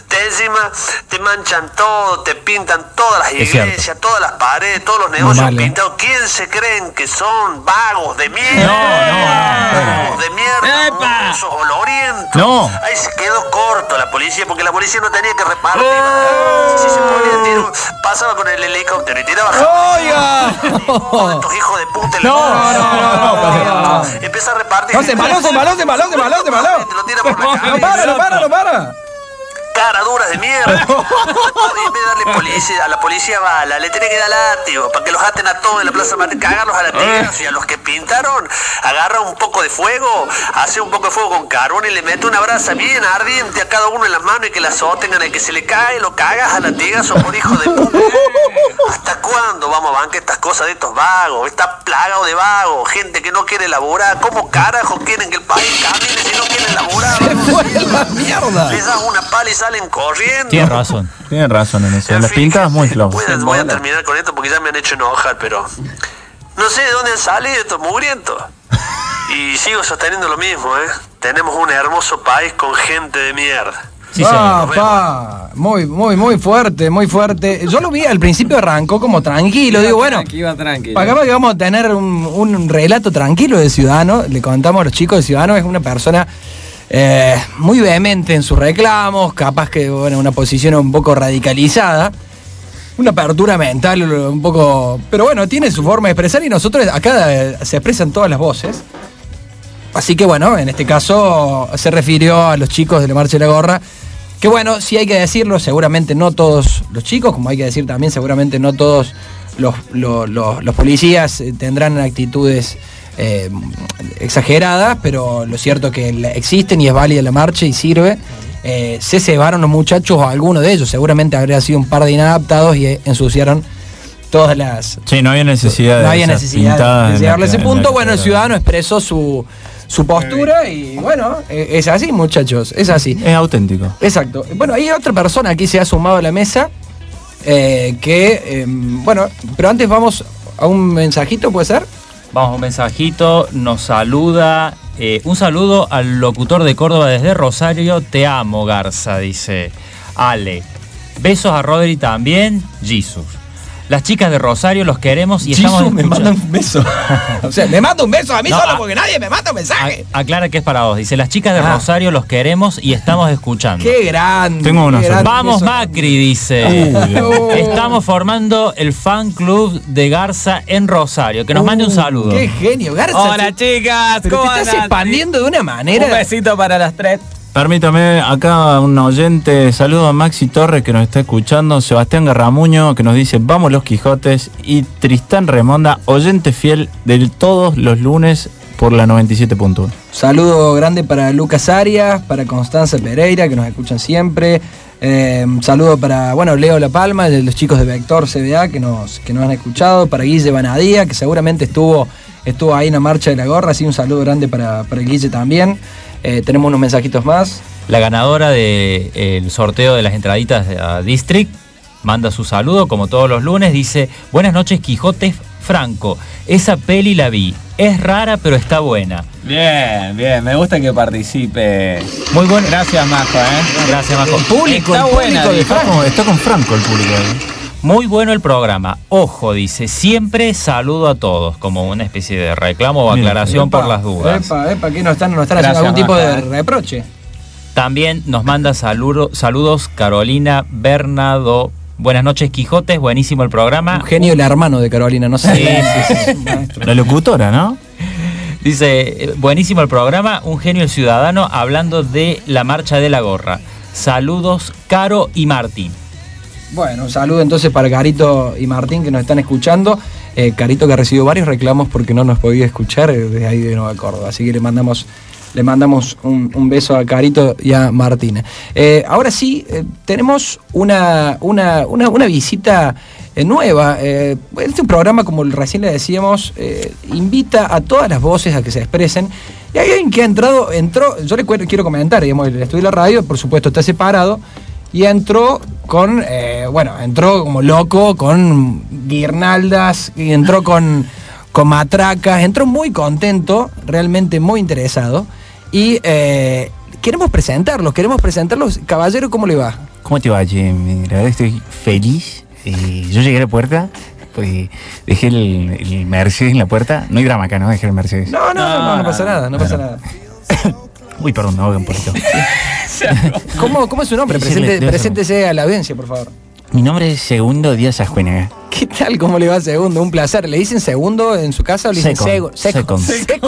te manchan todo, te pintan todas las iglesias, todas las paredes, todos los negocios pintados. ¿Quién se creen que son? Vagos de mierda. Vagos de mierda. Esos olorientos. Ahí se quedó corto la policía, porque la policía no tenía que repartir. Si se ponía tiro, pasaba con el helicóptero y tiraba. Estos hijos de puta. Empieza a repartir. No, se maló. Te lo tira por la cabeza. Lo para. Cara duras de mierda. En vez de darle a la policía bala, le tiene que dar látigo para que los aten a todos en la Plaza Martín, cagarlos a la tierra. Y a los que pintaron, agarra un poco de fuego, hace un poco de fuego con carbón y le mete una brasa bien ardiente a cada uno en las manos y que la sostengan. El que se le cae, lo cagas a la tigazo por hijo de puta. ¿Hasta cuándo vamos a bancar estas cosas de estos vagos? Está plagado de vagos, gente que no quiere laburar. ¿Cómo carajo quieren que el país camine si no quieren laburar? ¡Se fue la mierda! Les das una pala y salen corriendo. Tienen razón en eso. Las pintas muy flojos. Voy a terminar con esto porque ya me han hecho enojar, pero no sé de dónde sale estos mugrientos. Y sigo sosteniendo lo mismo, Tenemos un hermoso país con gente de mierda. Sí, muy fuerte, muy fuerte. Yo lo vi al principio, arrancó como tranquilo. Digo, bueno, Iba tranquilo. acá que vamos a tener un relato tranquilo de Ciudadano. Le contamos a los chicos de Ciudadano, es una persona muy vehemente en sus reclamos, capaz que, bueno, una posición un poco radicalizada. Una apertura mental un poco... Pero bueno, tiene su forma de expresar y nosotros acá se expresan todas las voces. Así que bueno, en este caso se refirió a los chicos de la Marcha de la Gorra. Que bueno, sí hay que decirlo, seguramente no todos los chicos, como hay que decir también, seguramente no todos los policías tendrán actitudes exageradas, pero lo cierto es que existen y es válida la marcha y sirve. Se cebaron los muchachos, o algunos de ellos, seguramente habría sido un par de inadaptados y ensuciaron todas las... Sí, no había necesidad de llegarle a ese punto. Bueno, el ciudadano expresó su postura y bueno, es así, muchachos, es así. Es auténtico. Exacto. Bueno, hay otra persona aquí se ha sumado a la mesa bueno, pero antes vamos a un mensajito, ¿puede ser? Vamos a un mensajito, nos saluda, un saludo al locutor de Córdoba desde Rosario, te amo Garza, dice Ale. Besos a Rodri también, Jesus. Las chicas de Rosario los queremos y estamos me manda un beso. O sea, me manda un beso a mí solo porque nadie me manda un mensaje. Aclara que es para vos. Dice, las chicas de Rosario los queremos y estamos escuchando. ¡Qué grande! Tengo una sola. Vamos Macri, dice. Estamos formando el fan club de Garza en Rosario. Que nos mande un saludo. ¡Qué genio, Garza! Hola chicas, Pero ¿cómo te estás andan? expandiendo de una manera. Un besito para las tres. Permítame, acá un oyente, saludo a Maxi Torres que nos está escuchando, Sebastián Garramuño que nos dice vamos los Quijotes y Tristán Remonda, oyente fiel de todos los lunes por la 97.1. Saludo grande para Lucas Arias, para Constanza Pereira que nos escuchan siempre. Saludo para, bueno, Leo La Palma, de los chicos de Vector CBA que nos han escuchado, para Guille Banadía que seguramente estuvo ahí en la Marcha de la Gorra, así un saludo grande para Guille también. Tenemos unos mensajitos más. La ganadora del sorteo de las entraditas a District manda su saludo, como todos los lunes. Dice, buenas noches Quijote Franco. Esa peli la vi. Es rara, pero está buena. Bien, me gusta que participe. Muy bueno. Gracias, Majo, Gracias, Majo. El público de Franco. Está con Franco el público. Muy bueno el programa. Ojo, dice, siempre saludo a todos, como una especie de reclamo o aclaración por las dudas. ¿Qué no están haciendo algún tipo de reproche? También nos manda saludos Carolina Bernardo. Buenas noches, Quijotes, buenísimo el programa. Un genio el hermano de Carolina, no sé. Sí. La locutora, ¿no? Dice, buenísimo el programa, un genio el ciudadano hablando de la Marcha de la Gorra. Saludos, Caro y Martín. Bueno, un saludo entonces para Carito y Martín que nos están escuchando. Carito que ha recibido varios reclamos porque no nos podía escuchar desde ahí de Nueva Córdoba. Así que le mandamos un beso a Carito y a Martina. Ahora sí, tenemos una visita nueva. Este programa, como recién le decíamos, invita a todas las voces a que se expresen. Y hay alguien que entró, yo le quiero comentar, digamos, el estudio de la radio, por supuesto, está separado. Y entró entró como loco, con guirnaldas, y entró con matracas, entró muy contento, realmente muy interesado. Y queremos presentarlos. Caballero, ¿cómo le va? ¿Cómo te va, Jim? La verdad estoy feliz. Yo llegué a la puerta, pues dejé el Mercedes en la puerta. No hay drama acá, ¿no? Dejé el Mercedes. No pasa nada, no pasa nada. Uy, perdón, me ahogué un poquito. ¿Cómo es su nombre? Preséntese a la audiencia, por favor. Mi nombre es Segundo Díaz Ajuénaga. ¿Qué tal? ¿Cómo le va, Segundo? Un placer. ¿Le dicen Segundo en su casa o le dicen Second?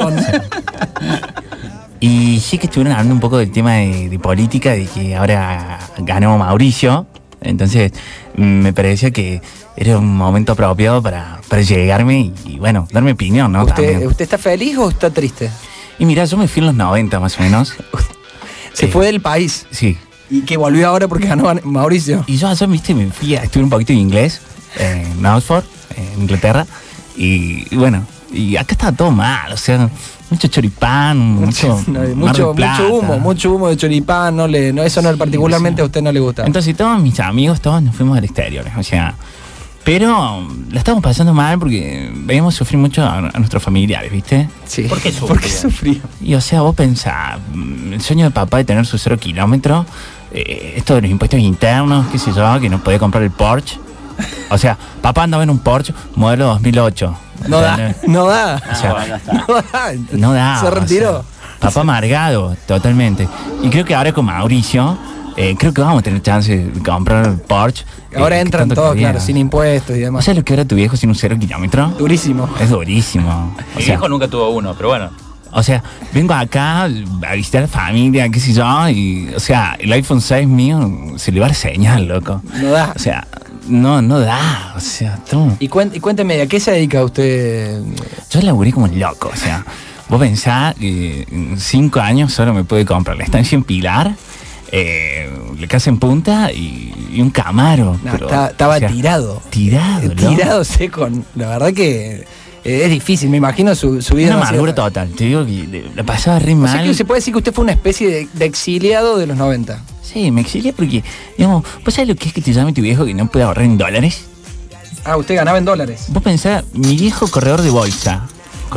Y sí que estuvieron hablando un poco del tema de política, de que ahora ganó Mauricio. Entonces me parecía que era un momento apropiado para llegarme y bueno, darme opinión, ¿no? ¿Usted está feliz o está triste? Y mirá, yo me fui en los 90 más o menos. Se fue del país. Sí. Y que volvió ahora porque ganó Mauricio. Y yo allá, viste, me fui a estudiar un poquito de inglés en Oxford, en Inglaterra. Y bueno, y acá estaba todo mal, o sea, mucho choripán, mucho humo de choripán, eso no particularmente a usted no le gusta. Entonces todos mis amigos, todos nos fuimos al exterior, o sea, Pero la estamos pasando mal porque veíamos sufrir mucho a nuestros familiares, ¿viste? Sí. ¿Por qué sufrió? Y o sea, vos pensás, el sueño de papá de tener su 0 kilómetro, esto de los impuestos internos, qué sé yo, que no podía comprar el Porsche. O sea, papá andaba en un Porsche modelo 2008. No da. O sea, no da. Se retiró. O sea, papá amargado, totalmente. Y creo que ahora con Mauricio, creo que vamos a tener chance de comprar el Porsche. Ahora entran todos, claro, sin impuestos y demás. ¿O sea lo que era tu viejo sin un 0 kilómetro? Durísimo. Es durísimo. Mi viejo nunca tuvo uno, pero bueno. O sea, vengo acá a visitar a la familia, qué sé yo, y, o sea, el iPhone 6 mío se le va a señal, loco. No da. O sea, no da, o sea, tú. Y cuénteme, ¿a qué se dedica usted? Yo laburé como un loco, o sea, vos pensás que en 5 años solo me pude comprar la estancia en Pilar, la casa en Punta y un Camaro. No, pero, estaba o sea, tirado. Tirado seco. La verdad que es difícil, me imagino su vida. Una amargura total, te digo que la pasaba re mal. O sea que se puede decir que usted fue una especie de exiliado de los 90. Sí, me exilié porque, digamos, ¿vos sabés lo que es que te llame tu viejo que no puede ahorrar en dólares? Ah, usted ganaba en dólares. Vos pensás, mi viejo corredor de bolsa,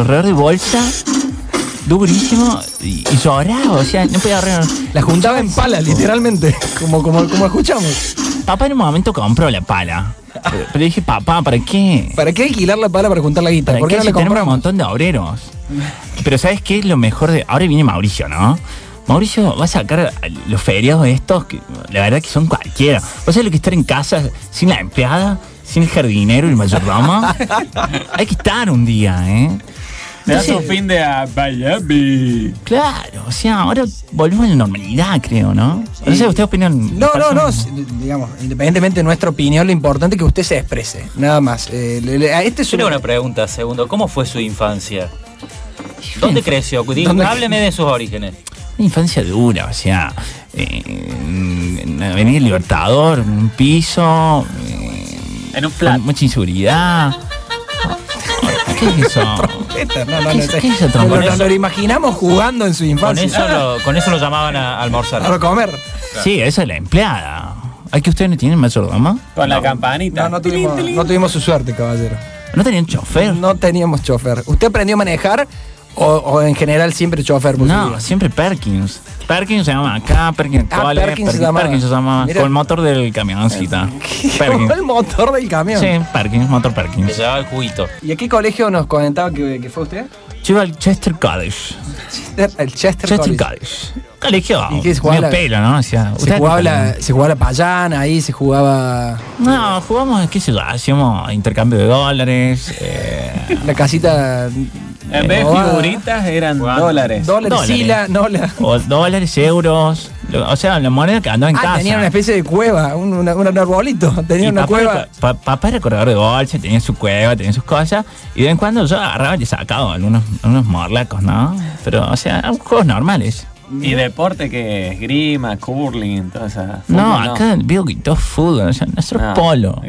durísimo, y lloraba, o sea, no podía ahorrar. La juntaba en pala, literalmente, como escuchamos. Papá en un momento compró la pala. Pero dije, papá, ¿para qué? ¿Para qué alquilar la pala para juntar la guita? ¿Por qué no le compramos? Un montón de obreros. Pero ¿sabes qué es lo mejor de...? Ahora viene Mauricio, ¿no? Mauricio va a sacar los feriados estos, que la verdad que son cualquiera. ¿Vos sabés lo que es estar en casa sin la empleada, sin el jardinero y el mayordomo? Hay que estar un día, ¿eh? Me das un fin de a Miami. Claro, o sea, ahora volvemos a la normalidad, creo, ¿no? No sé, ¿ustedes opinan? No, digamos, independientemente de nuestra opinión, lo importante es que usted se exprese, nada más. Tengo una pregunta, segundo. ¿Cómo fue su infancia? ¿Dónde creció? Hábleme de sus orígenes. Una infancia dura, o sea, en la Avenida Libertador, en un piso, en un flat. Con mucha inseguridad. ¿Qué es eso? ¿Qué es eso? Lo imaginamos jugando en su infancia. Con eso lo llamaban a almorzar. A comer. Sí, esa es la empleada. ¿Hay que ustedes no tienen mayordomo? Con la campanita. No tuvimos su suerte, caballero. ¿No tenían chofer? No teníamos chofer. ¿Usted aprendió a manejar o en general siempre chofer? No, siempre Perkins. Perkins se llama acá, Perkins Cole, Perkins se llama con el motor del camioncita. ¿Con el motor del camión? Sí, Perkins, motor Perkins. Que llevaba el juguito. ¿Y a qué colegio nos comentaba que fue usted? Yo iba al Chester College. El Chester College. Colegio. ¿Y qué se jugaba? Pelo, ¿no? O sea, se jugaba la payana ahí, se jugaba. No, jugamos, qué sé yo, hacíamos intercambio de dólares. La casita. En vez de figuritas eran dólares. Sila, nola. O dólares, euros. O sea, la moneda que andaba en casa. Tenía una especie de cueva, un arbolito. Tenía una cueva. Papá era corredor de bolsa, tenía su cueva, tenía sus cosas. Y de vez en cuando yo agarraba y sacaba algunos morlacos, ¿no? Pero, o sea, juegos normales. ¿Y deporte que es? Grima, curling, toda esa. No, acá veo que todo fútbol, o sea, nuestro polo.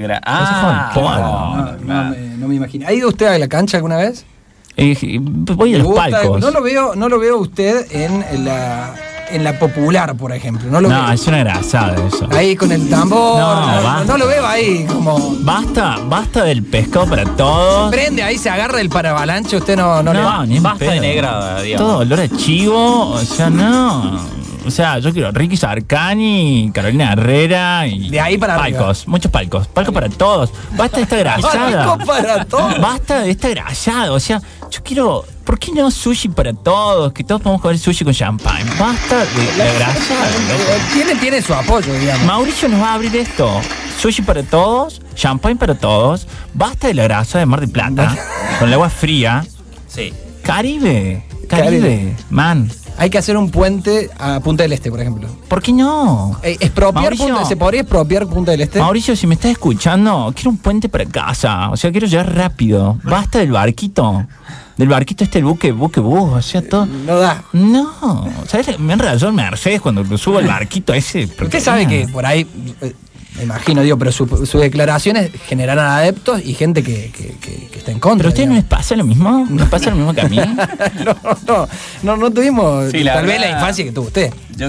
No me imagino. ¿Ha ido usted a la cancha alguna vez? Voy a los palcos. No lo veo usted en la popular, por ejemplo. No, es una grasada eso. Ahí con el tambor. No lo veo ahí como. Basta del pescado para todos. Prende ahí, se agarra el paravalanche, usted no le va. Ni basta de negrada, digamos. Todo olor a chivo, o sea, no. O sea, yo quiero Ricky Sarcani, Carolina Herrera y. De ahí para palcos, arriba. Muchos palcos. Palcos para todos. Basta de esta grasada. Palcos para todos. Basta de esta grasada. O sea, yo quiero. ¿Por qué no sushi para todos? Que todos podamos comer sushi con champán. Basta de la grasada. Tiene su apoyo, digamos. Mauricio nos va a abrir esto. Sushi para todos, champán para todos. Basta de la grasa de Mar del Plata. Con el agua fría. Sí. Caribe. Man. Hay que hacer un puente a Punta del Este, por ejemplo. ¿Por qué no? ¿Se podría expropiar Punta del Este? Mauricio, si me estás escuchando, quiero un puente para casa. O sea, quiero llegar rápido. Basta del barquito. Del barquito el buque bus. O sea, todo. No da. No. ¿Sabes? Me enrayó el Mercedes cuando subo el barquito ese. Usted sabe que por ahí. Me imagino, pero sus declaraciones generarán adeptos y gente que está en contra. ¿Pero a ustedes no les pasa lo mismo? ¿No pasa lo mismo que a mí? No tuvimos sí, tal vez la infancia que tuvo usted. Yo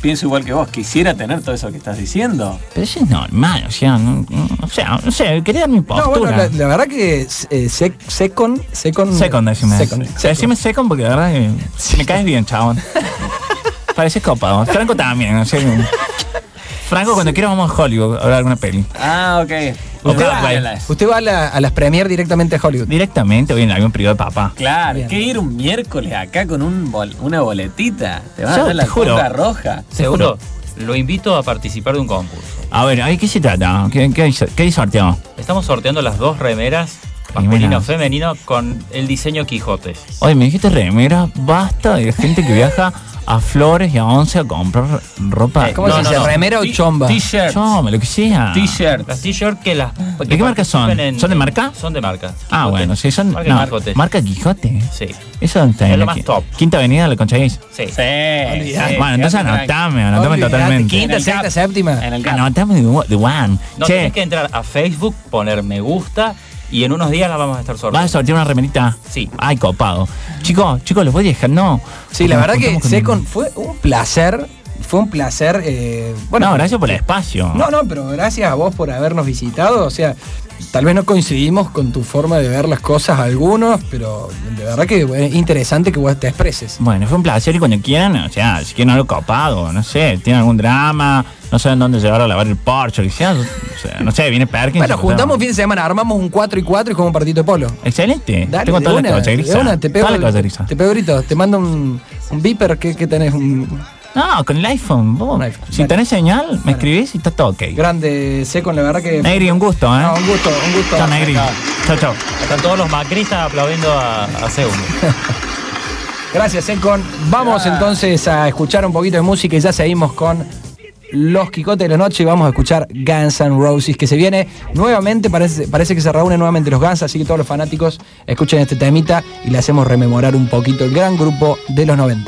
pienso igual que vos. Quisiera tener todo eso que estás diciendo. Pero eso es normal, o sea, no sé, quería dar mi postura. No, bueno, la verdad que Secon, decime. Decime Secon porque la verdad que me caes bien, chabón. Pareces copado. Franco también, o sea, Franco, cuando quiera vamos a Hollywood a ver alguna peli. Ah, ok. Usted va a las premier directamente a Hollywood. Directamente, voy en el avión privado de papá. Claro, que ir un miércoles acá con una boletita. Te van a Yo dar la te juro. alfombra roja. Seguro. Lo invito a participar de un concurso. A ver, ¿qué se trata? ¿Qué hay sorteo? Estamos sorteando las 2 remeras, masculino femenino, con el diseño Quijotes. Oye, me dijiste remera, basta de gente que viaja a Flores y a Once a comprar ropa. ¿Cómo se dice? ¿Remera o chomba? T-shirt. Chomba, lo que sea. T-shirt. Las t-shirt que las... ¿De qué marca son? ¿Son de marca? Son de marca. Ah, Quijote. bueno, sí, son... Marca no, Quijote. ¿Marca Quijote? Sí. ¿Eso dónde está? Es lo más top. ¿Quinta Avenida lo conseguís? Sí. Bueno, entonces anotame totalmente. Quinta, sexta, séptima. Anotame de one. No, tenés que entrar a Facebook, poner me gusta y en unos días la vamos a estar sorteando. ¿Vas a sortear una remerita? Sí. Ay, copado. Chicos, los voy a dejar, no. Sí, la verdad que Secon fue un placer. Bueno, no, gracias por el espacio. No, pero gracias a vos por habernos visitado. O sea, tal vez no coincidimos con tu forma de ver las cosas algunos, pero de verdad que es interesante que vos te expreses. Bueno, fue un placer y cuando quieran, o sea, si quieren algo copado, no sé, tienen algún drama, no saben dónde llevar a lavar el Porsche, o sea, no sé, viene Perkins. Bueno, juntamos fin de semana, armamos un 4 y 4 y jugamos un partidito de polo. Excelente. Dale, tengo toda la caballeriza. te pego grito, te mando un beeper, ¿qué tenés? No, con el iPhone. Vos, si tenés señal, me escribís y está todo ok. Grande, Secon, la verdad que... Negri, un gusto, ¿eh? No, un gusto. Chao, Negri. Chao. Están todos los macristas aplaudiendo a Segundo. Gracias, Secon. Vamos entonces a escuchar un poquito de música y ya seguimos con los Quijotes de la Noche y vamos a escuchar Guns N' Roses, que se viene nuevamente, parece que se reúnen nuevamente los Guns, así que todos los fanáticos escuchen este temita y le hacemos rememorar un poquito el gran grupo de los 90.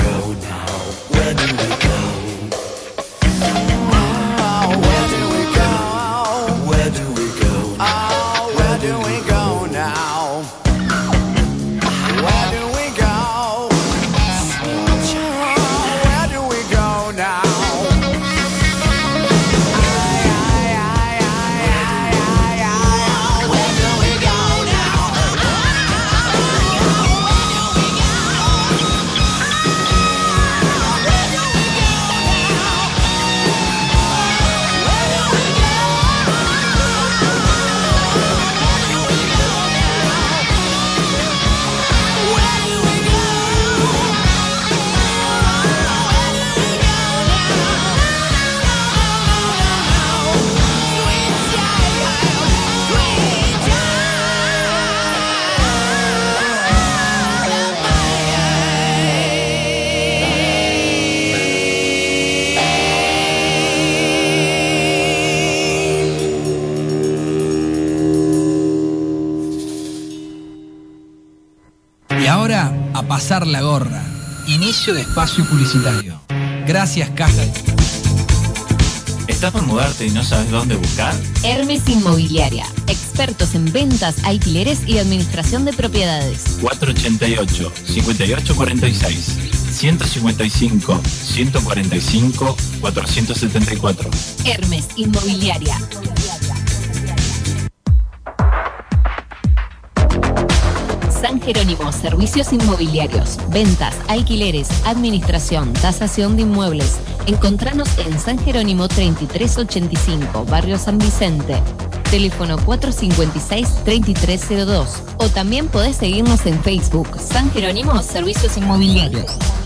go now? Where do we go? Where do we go? Where do we go? Oh, where do we go now? Where do we go? Where do we go now? Y ahora, a pasar la gorra. Inicio de espacio publicitario. Gracias, Caja. ¿Estás por mudarte y no sabes dónde buscar? Hermes Inmobiliaria, expertos en ventas, alquileres y administración de propiedades. 488-5846, 155-145-474. Hermes Inmobiliaria. San Jerónimo, servicios inmobiliarios, ventas, alquileres, administración, tasación de inmuebles. Encontranos en San Jerónimo 3385, Barrio San Vicente. Teléfono 456-3302. O también podés seguirnos en Facebook, San Jerónimo, servicios inmobiliarios.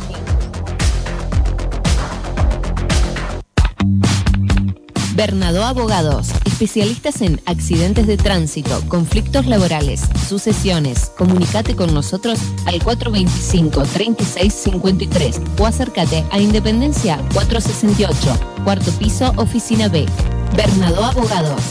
Bernadó Abogados, especialistas en accidentes de tránsito, conflictos laborales, sucesiones. Comunicate con nosotros al 425-3653 o acércate a Independencia 468, cuarto piso, oficina B. Bernadó Abogados.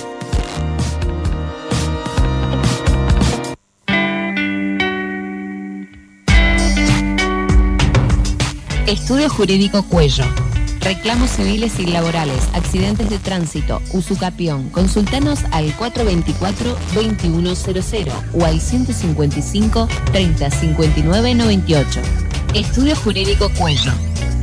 Estudio Jurídico Cuello. Reclamos civiles y laborales, accidentes de tránsito, usucapión. Consultanos al 424-2100 o al 155-3059-98. Estudio Jurídico Cuello.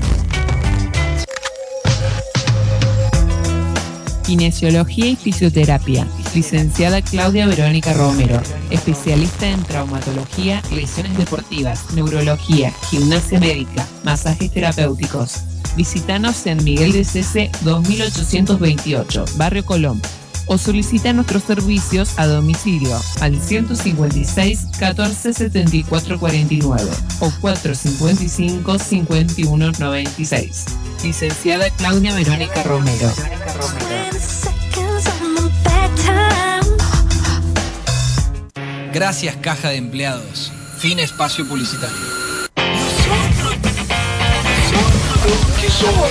Kinesiología y fisioterapia. Licenciada Claudia Verónica Romero, especialista en traumatología, lesiones deportivas, neurología, gimnasia médica, masajes terapéuticos. Visítanos en Miguel de Cese 2828, Barrio Colón, o solicita nuestros servicios a domicilio al 156 14 74 49 o 455 51 96. Licenciada Claudia Verónica Romero. Gracias, Caja de Empleados. Fin espacio publicitario. ¿Qué somos?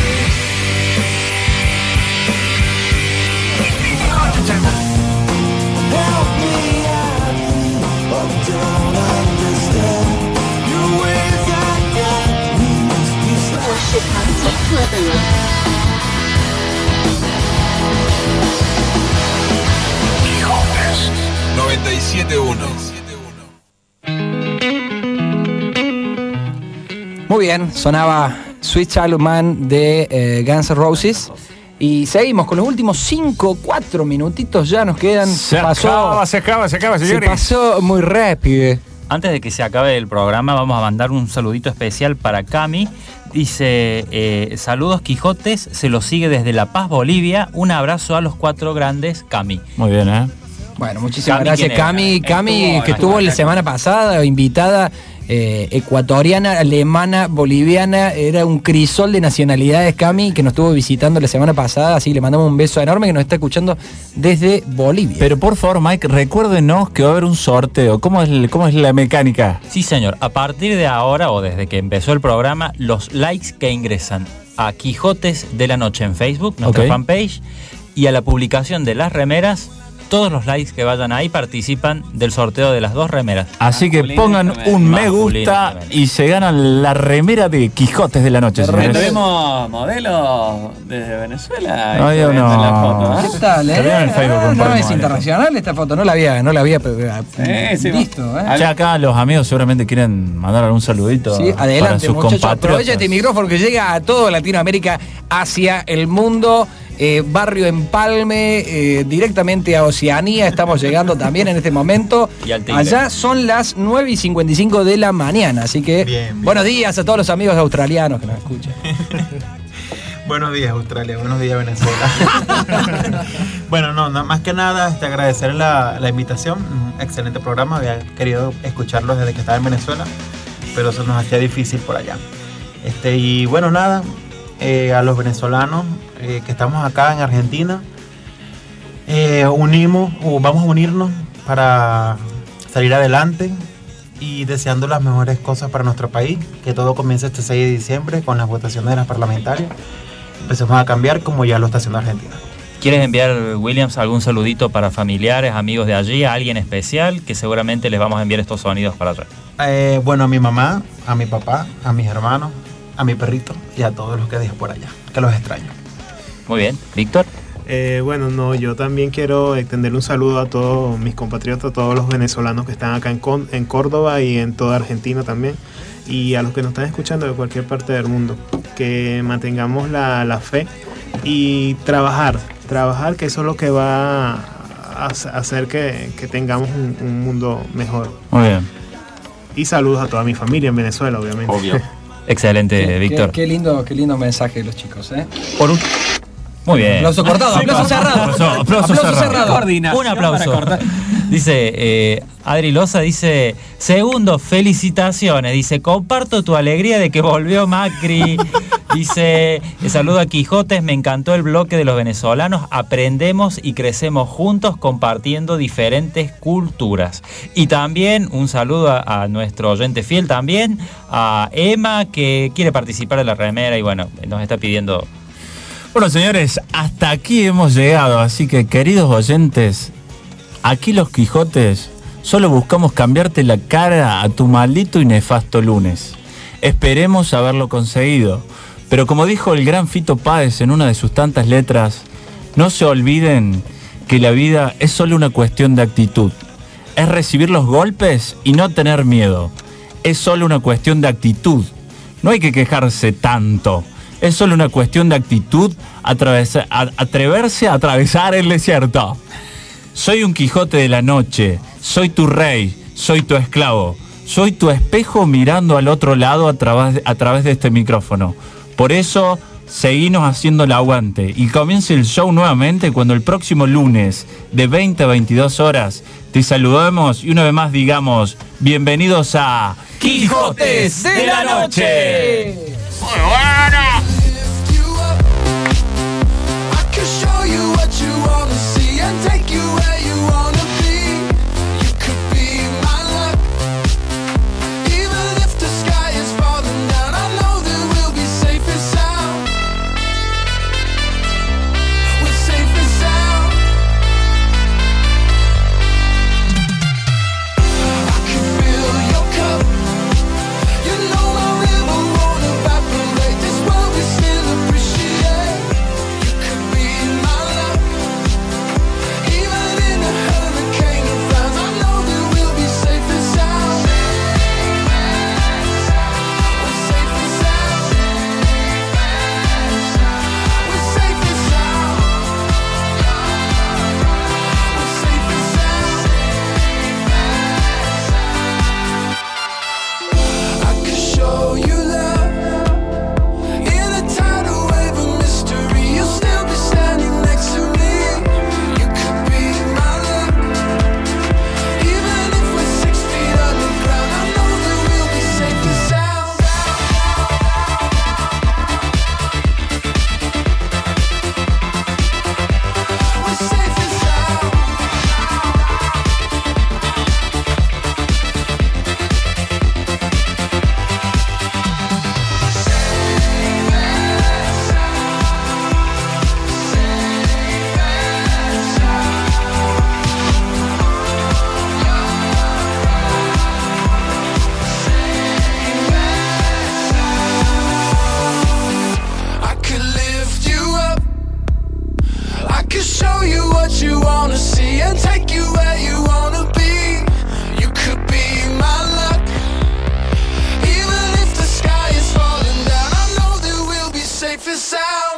Quijotes 97.1. Muy bien, sonaba Sweet Child of Man de Guns N' Roses. Y seguimos con los últimos 4 minutitos ya nos quedan. Se acaba, señores. Se pasó muy rápido. Antes de que se acabe el programa, vamos a mandar un saludito especial para Cami. Dice, saludos Quijotes, se los sigue desde La Paz, Bolivia. Un abrazo a los 4 grandes, Cami. Muy bien, ¿eh? Bueno, muchísimas gracias, Cami. Cami, que estuvo la semana pasada, invitada, ecuatoriana, alemana, boliviana, era un crisol de nacionalidades, Cami, que nos estuvo visitando la semana pasada, así que le mandamos un beso enorme, que nos está escuchando desde Bolivia. Pero por favor, Mike, recuérdenos que va a haber un sorteo. ¿Cómo es la mecánica? Sí, señor. A partir de ahora, o desde que empezó el programa, los likes que ingresan a Quijotes de la Noche en Facebook, nuestra fanpage, y a la publicación de las remeras, todos los likes que vayan ahí participan del sorteo de las 2 remeras. Así que pongan un me gusta y se ganan la remera de Quijotes de la Noche. Tenemos modelos desde Venezuela. No, yo no. La foto, ¿Qué tal, Te veo en el Facebook, no es internacional esta foto, no la había visto. Ya acá los amigos seguramente quieren mandar algún saludito. Sí, adelante, para sus muchachos. compatriotas. Aprovecha este micrófono que llega a toda Latinoamérica, Asia, el mundo, Barrio Empalme, directamente a Oceanía. Estamos llegando también en este momento. Y al Tigre. Allá son las 9:55 de la mañana, así que bien. Buenos días a todos los amigos australianos que nos escuchan. Buenos días, Australia. Buenos días, Venezuela. Bueno, no, más que nada agradecer la invitación. Un excelente programa. Había querido escucharlo desde que estaba en Venezuela, pero eso nos hacía difícil por allá. Y bueno, nada, a los venezolanos que estamos acá en Argentina, vamos a unirnos para salir adelante y deseando las mejores cosas para nuestro país. Que todo comience este 6 de diciembre con las votaciones de las parlamentarias. Empecemos a cambiar como ya lo está haciendo Argentina. ¿Quieres enviar, Williams, algún saludito para familiares, amigos de allí, a alguien especial que seguramente les vamos a enviar estos sonidos para allá? Bueno, a mi mamá, a mi papá, a mis hermanos, a mi perrito y a todos los que dejé por allá, que los extraño. Muy bien. ¿Víctor? Yo también quiero extender un saludo a todos mis compatriotas, a todos los venezolanos que están acá en Córdoba y en toda Argentina también, y a los que nos están escuchando de cualquier parte del mundo, que mantengamos la fe y trabajar, que eso es lo que va a hacer que tengamos un mundo mejor. Muy bien. Y saludos a toda mi familia en Venezuela, obviamente. Obvio. Excelente, Víctor. Qué lindo mensaje de los chicos, Muy bien. Aplauso cortado, aplauso cerrado. Aplauso cerrado. Un aplauso. para cortar. Dice, Adri Loza dice, segundo, felicitaciones. Dice, comparto tu alegría de que volvió Macri. Dice, saludo a Quijotes, me encantó el bloque de los venezolanos. Aprendemos y crecemos juntos compartiendo diferentes culturas. Y también un saludo a nuestro oyente fiel también, a Emma, que quiere participar de la remera y bueno, nos está pidiendo... Bueno, señores, hasta aquí hemos llegado, así que, queridos oyentes, aquí los Quijotes solo buscamos cambiarte la cara a tu maldito y nefasto lunes. Esperemos haberlo conseguido, pero como dijo el gran Fito Páez en una de sus tantas letras, no se olviden que la vida es solo una cuestión de actitud. Es recibir los golpes y no tener miedo. Es solo una cuestión de actitud. No hay que quejarse tanto. Es solo una cuestión de actitud atreverse a atravesar el desierto. Soy un Quijote de la noche, soy tu rey, soy tu esclavo, soy tu espejo mirando al otro lado a través de este micrófono. Por eso, seguinos haciendo el aguante y comience el show nuevamente cuando el próximo lunes de 20 a 22 horas te saludemos y una vez más digamos bienvenidos a Quijotes de la Noche. Muy buena. Feel your cup, you know my river won't abandon. sound.